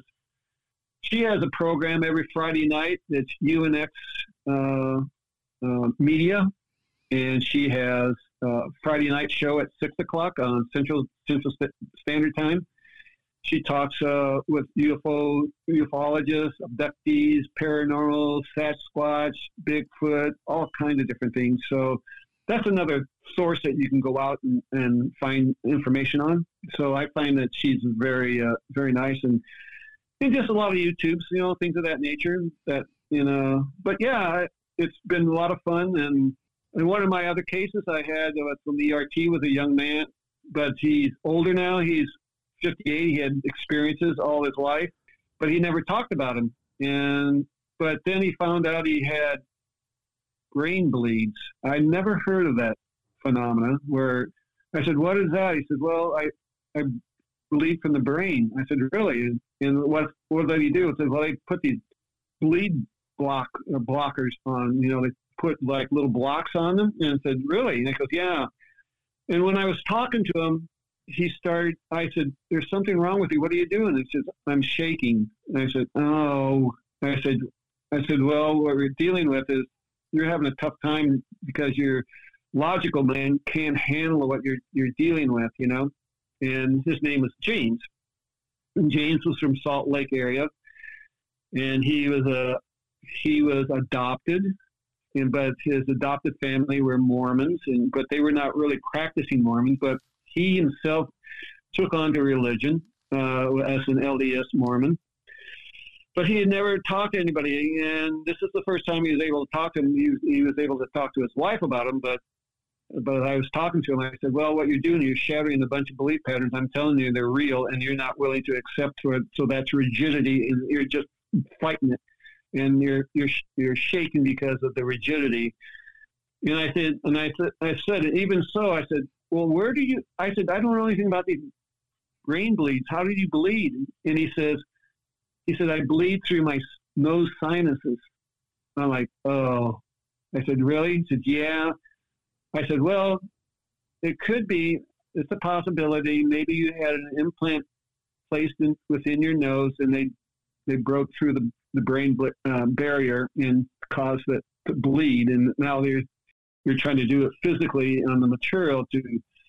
she has a program every Friday night that's U N X uh, uh, Media, and she has a Friday night show at six o'clock on Central Central Standard Time. She talks uh, with U F O ufologists, abductees, paranormal, Sasquatch, Bigfoot, all kinds of different things. So that's another source that you can go out and, and find information on. So I find that she's very, uh, very nice, and, and just a lot of YouTubes, you know, things of that nature. That you know, but yeah, it's been a lot of fun. And in one of my other cases, I had uh, from the E R T with a young man, but he's older now. He's fifty-eight. He had experiences all his life, but he never talked about them. And but then he found out he had brain bleeds. I never heard of that phenomenon where I said, what is that? He said, well, I, I bleed from the brain. I said, really? And what, what did he do? He said, well, they put these bleed block uh, blockers on, you know, they put like little blocks on them. And I said, really? And he goes, yeah. And when I was talking to him, he started, I said, there's something wrong with you. What are you doing? He says, I'm shaking. And I said, oh, I said, I said, well, what we're dealing with is you're having a tough time because your logical man can't handle what you're, you're dealing with, you know? And his name was James. And James was from Salt Lake area. And he was a, he was adopted. And, but his adopted family were Mormons, and but they were not really practicing Mormons. But he himself took on to religion uh, as an L D S Mormon. But he had never talked to anybody, and this is the first time he was able to talk to him. He was, he was able to talk to his wife about him, but but I was talking to him. I said, well, what you're doing, you're shattering a bunch of belief patterns. I'm telling you, they're real, and you're not willing to accept it. So that's rigidity, and you're just fighting it. And you're you're you're shaking because of the rigidity. And I said, and I said, I said, even so, I said, well, where do you? I said, I don't know anything about these brain bleeds. How do you bleed? And he says, he said, I bleed through my nose sinuses. I'm like, oh. I said, really? He said, yeah. I said, well, it could be. It's a possibility. Maybe you had an implant placed in, within your nose, and they they broke through the the brain uh, barrier and caused it to bleed. And now they're, you're trying to do it physically on the material to,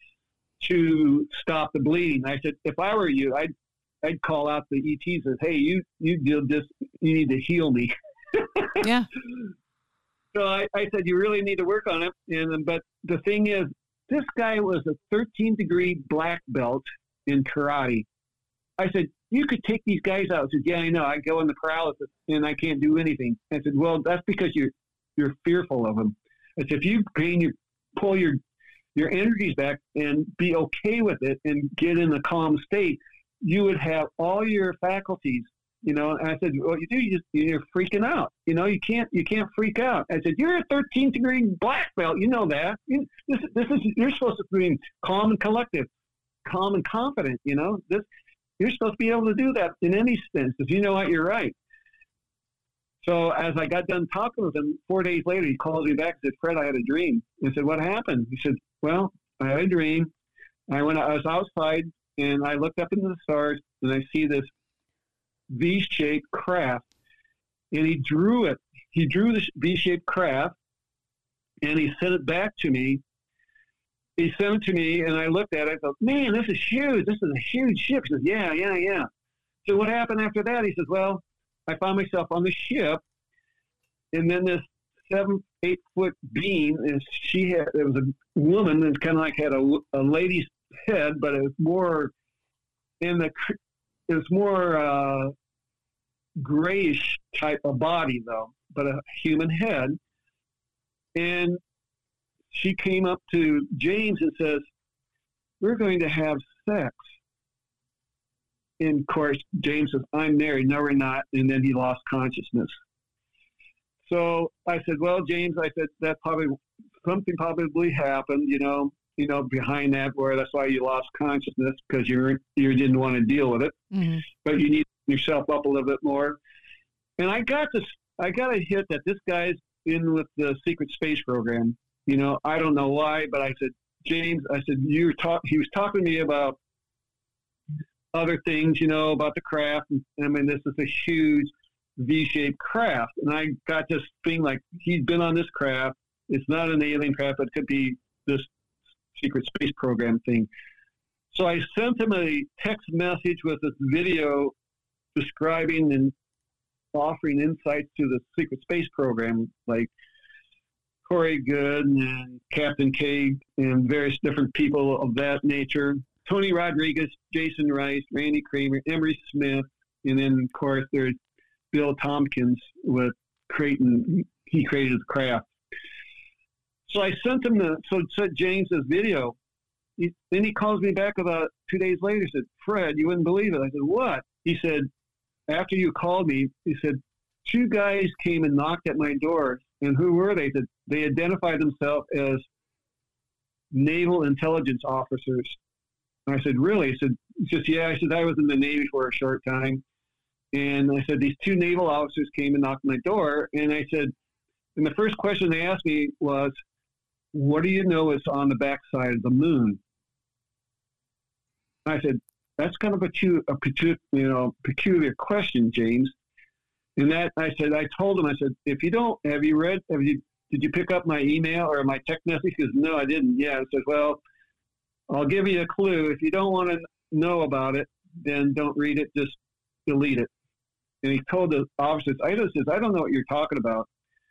to stop the bleeding. I said, if I were you, I'd, I'd call out the E Ts and say, hey, you, you did this, you need to heal me. Yeah. So I, I said, you really need to work on it. And, but the thing is, this guy was a thirteen degree black belt in karate. I said, you could take these guys out. I said, yeah, I know. I go into paralysis and I can't do anything. I said, well, that's because you're you're fearful of them. I said, if you can you pull your your energies back and be okay with it and get in a calm state, you would have all your faculties. You know, and I said, what you do, you just, you're freaking out. You know, you can't you can't freak out. I said, you're a thirteen degree black belt. You know that. You, this this is you're supposed to be calm and collective, calm and confident. You know this. You're supposed to be able to do that in any sense if you know what you're right. So as I got done talking with him, four days later, he calls me back and said, Fred, I had a dream. I said, what happened? He said, well, I had a dream. I went, I was outside and I looked up into the stars and I see this V-shaped craft, and he drew it. He drew this V-shaped craft and he sent it back to me. He sent it to me, and I looked at it. I thought, man, this is huge. This is a huge ship. He says, yeah, yeah, yeah. So what happened after that? He says, well, I found myself on the ship, and then this seven, eight-foot being, and she had, it was a woman that kind of like had a, a lady's head, but it was more in the, it was more uh, grayish type of body, though, but a human head. And she came up to James and says, we're going to have sex. And of course, James says, I'm married. No, we're not. And then he lost consciousness. So I said, well, James, I said, that probably, something probably happened, you know, you know, behind that, where that's why you lost consciousness, because you you didn't want to deal with it. Mm-hmm. But you need to yourself up a little bit more. And I got this, I got a hit that this guy's in with the secret space program. You know, I don't know why, but I said, James, I said, you were talk, he was talking to me about other things, you know, about the craft. And, I mean, this is a huge V-shaped craft. And I got this thing like, he's been on this craft. It's not an alien craft, but it could be this secret space program thing. So I sent him a text message with this video describing and offering insights to the secret space program, like Corey Good and Captain K and various different people of that nature. Tony Rodriguez, Jason Rice, Randy Kramer, Emery Smith, and then, of course, there's Bill Tompkins with Creighton. He created the craft. So I sent him the, so sent James this video. He, then he calls me back about two days later. He said, Fred, you wouldn't believe it. I said, what? He said, after you called me, he said, two guys came and knocked at my door. And who were they? They identified themselves as naval intelligence officers. And I said, really? He said, just, yeah. I said, I was in the Navy for a short time. And I said, these two naval officers came and knocked on my door. And I said, and the first question they asked me was, what do you know is on the backside of the moon? I said, that's kind of a, a you know, peculiar question, James. And that I said, I told him, I said, if you don't, have you read, have you, did you pick up my email or my text message? He goes, no, I didn't. Yeah. I said, well, I'll give you a clue. If you don't want to know about it, then don't read it. Just delete it. And he told the officers, I just says, I don't know what you're talking about.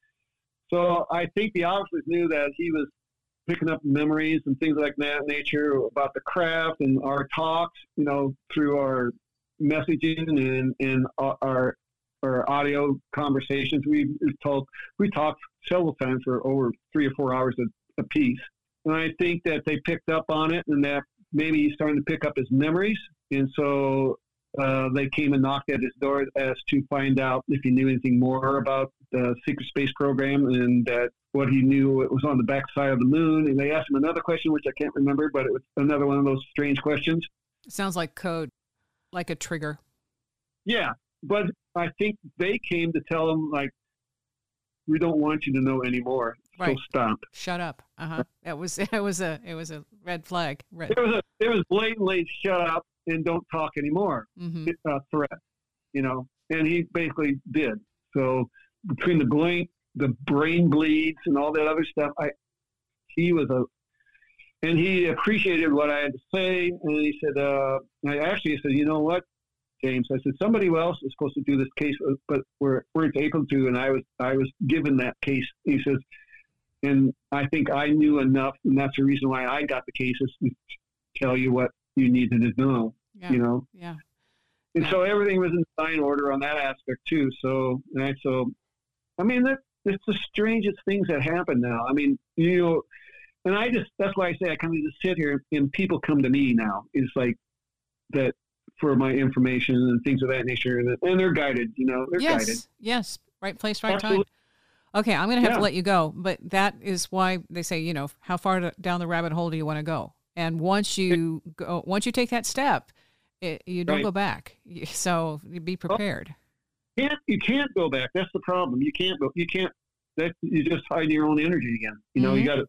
So I think the officers knew that he was picking up memories and things like that nature about the craft and our talks, you know, through our messaging and, and our, our audio conversations. We told, we talked several times for over three or four hours a, a piece. And I think that they picked up on it and that maybe he's starting to pick up his memories. And so uh, they came and knocked at his door as to find out if he knew anything more about the secret space program and that what he knew it was on the backside of the moon. And they asked him another question, which I can't remember, but it was another one of those strange questions. Sounds like code, like a trigger. Yeah. But I think they came to tell him, like, we don't want you to know anymore. Right. So stop. Shut up. Uh-huh. It was, it was a, it was a red flag. Red. It was a, it was blatantly shut up and don't talk anymore. Mm-hmm. Uh, threat, you know, and he basically did. So between the blink, the brain bleeds and all that other stuff, I, he was a, and he appreciated what I had to say. And he said, uh, I actually said, you know what, James, I said, somebody else is supposed to do this case, but we're, we're able to. And I was, I was given that case. He says, and I think I knew enough. And that's the reason why I got the case, is to tell you what you needed to know, yeah. you know? Yeah. And yeah. so everything was in fine order on that aspect too. So, and so, I mean, that, it's the strangest things that happen now. I mean, you know, and I just, that's why I say I kind of just sit here and people come to me now. It's like that for my information and things of that nature. And, and they're guided, you know, they're yes. guided. Yes. Right place, right Absolutely. time. Okay. I'm going to have yeah. to let you go, but that is why they say, you know, how far down the rabbit hole do you want to go? And once you go, once you take that step, it, you don't right. go back. So be prepared. Oh, can't, you can't go back. That's the problem. You can't go, you can't, that you just hide your own energy again. You know, mm-hmm. you got to,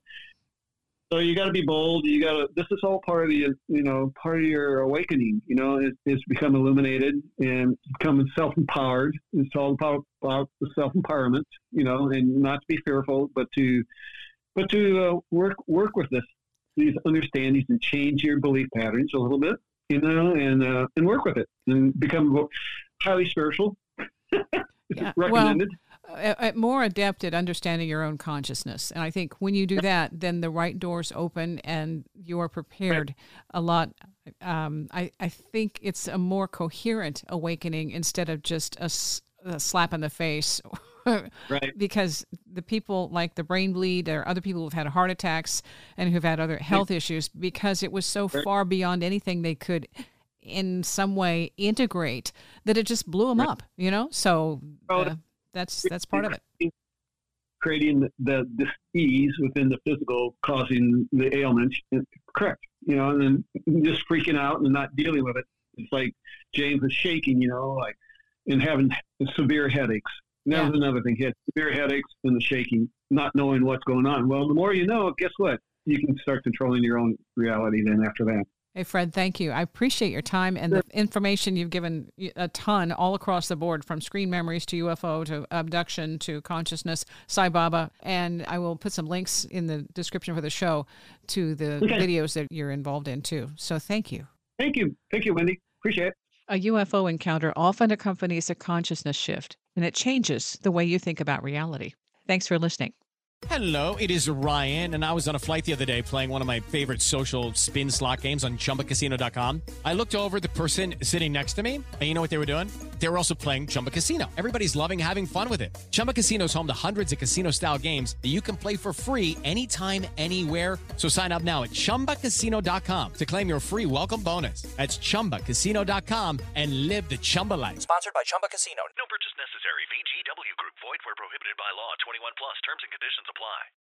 so you got to be bold. You got to, this is all part of the, you know, part of your awakening, you know, is, is become illuminated and become self-empowered. It's all about, about the self-empowerment, you know, and not to be fearful, but to, but to uh, work, work with this, these understandings and change your belief patterns a little bit, you know, and, uh, and work with it and become highly spiritual. Yeah. Recommended. Well, uh, more adept at understanding your own consciousness. And I think when you do that, then the right doors open and you are prepared right. a lot. Um, I, I think it's a more coherent awakening instead of just a, a slap in the face. Right. Because the people like the brain bleed or other people who've had heart attacks and who've had other health right. issues because it was so right. far beyond anything they could in some way integrate that it just blew them right. up, you know? So uh, that's that's part of it. Creating the, the dis-ease within the physical causing the ailment. Correct. You know, and then just freaking out and not dealing with it. It's like James was shaking, you know, like, and having severe headaches. And that yeah. was another thing. He had severe headaches and the shaking, not knowing what's going on. Well, the more you know, guess what? You can start controlling your own reality then after that. Hey, Fred, thank you. I appreciate your time and the information you've given a ton all across the board, from screen memories to U F O to abduction to consciousness, Sai Baba. And I will put some links in the description for the show to the okay. videos that you're involved in, too. So thank you. Thank you. Thank you, Wendy. Appreciate it. A U F O encounter often accompanies a consciousness shift, and it changes the way you think about reality. Thanks for listening. Hello, it is Ryan, and I was on a flight the other day playing one of my favorite social spin slot games on Chumba Casino dot com. I looked over at the person sitting next to me, and you know what they were doing? They were also playing Chumba Casino. Everybody's loving having fun with it. Chumba Casino is home to hundreds of casino-style games that you can play for free anytime, anywhere. So sign up now at chumba casino dot com to claim your free welcome bonus. That's chumba casino dot com and live the Chumba life. Sponsored by Chumba Casino. No purchase necessary. V G W Group. Void where prohibited by law. twenty-one plus. Terms and conditions apply.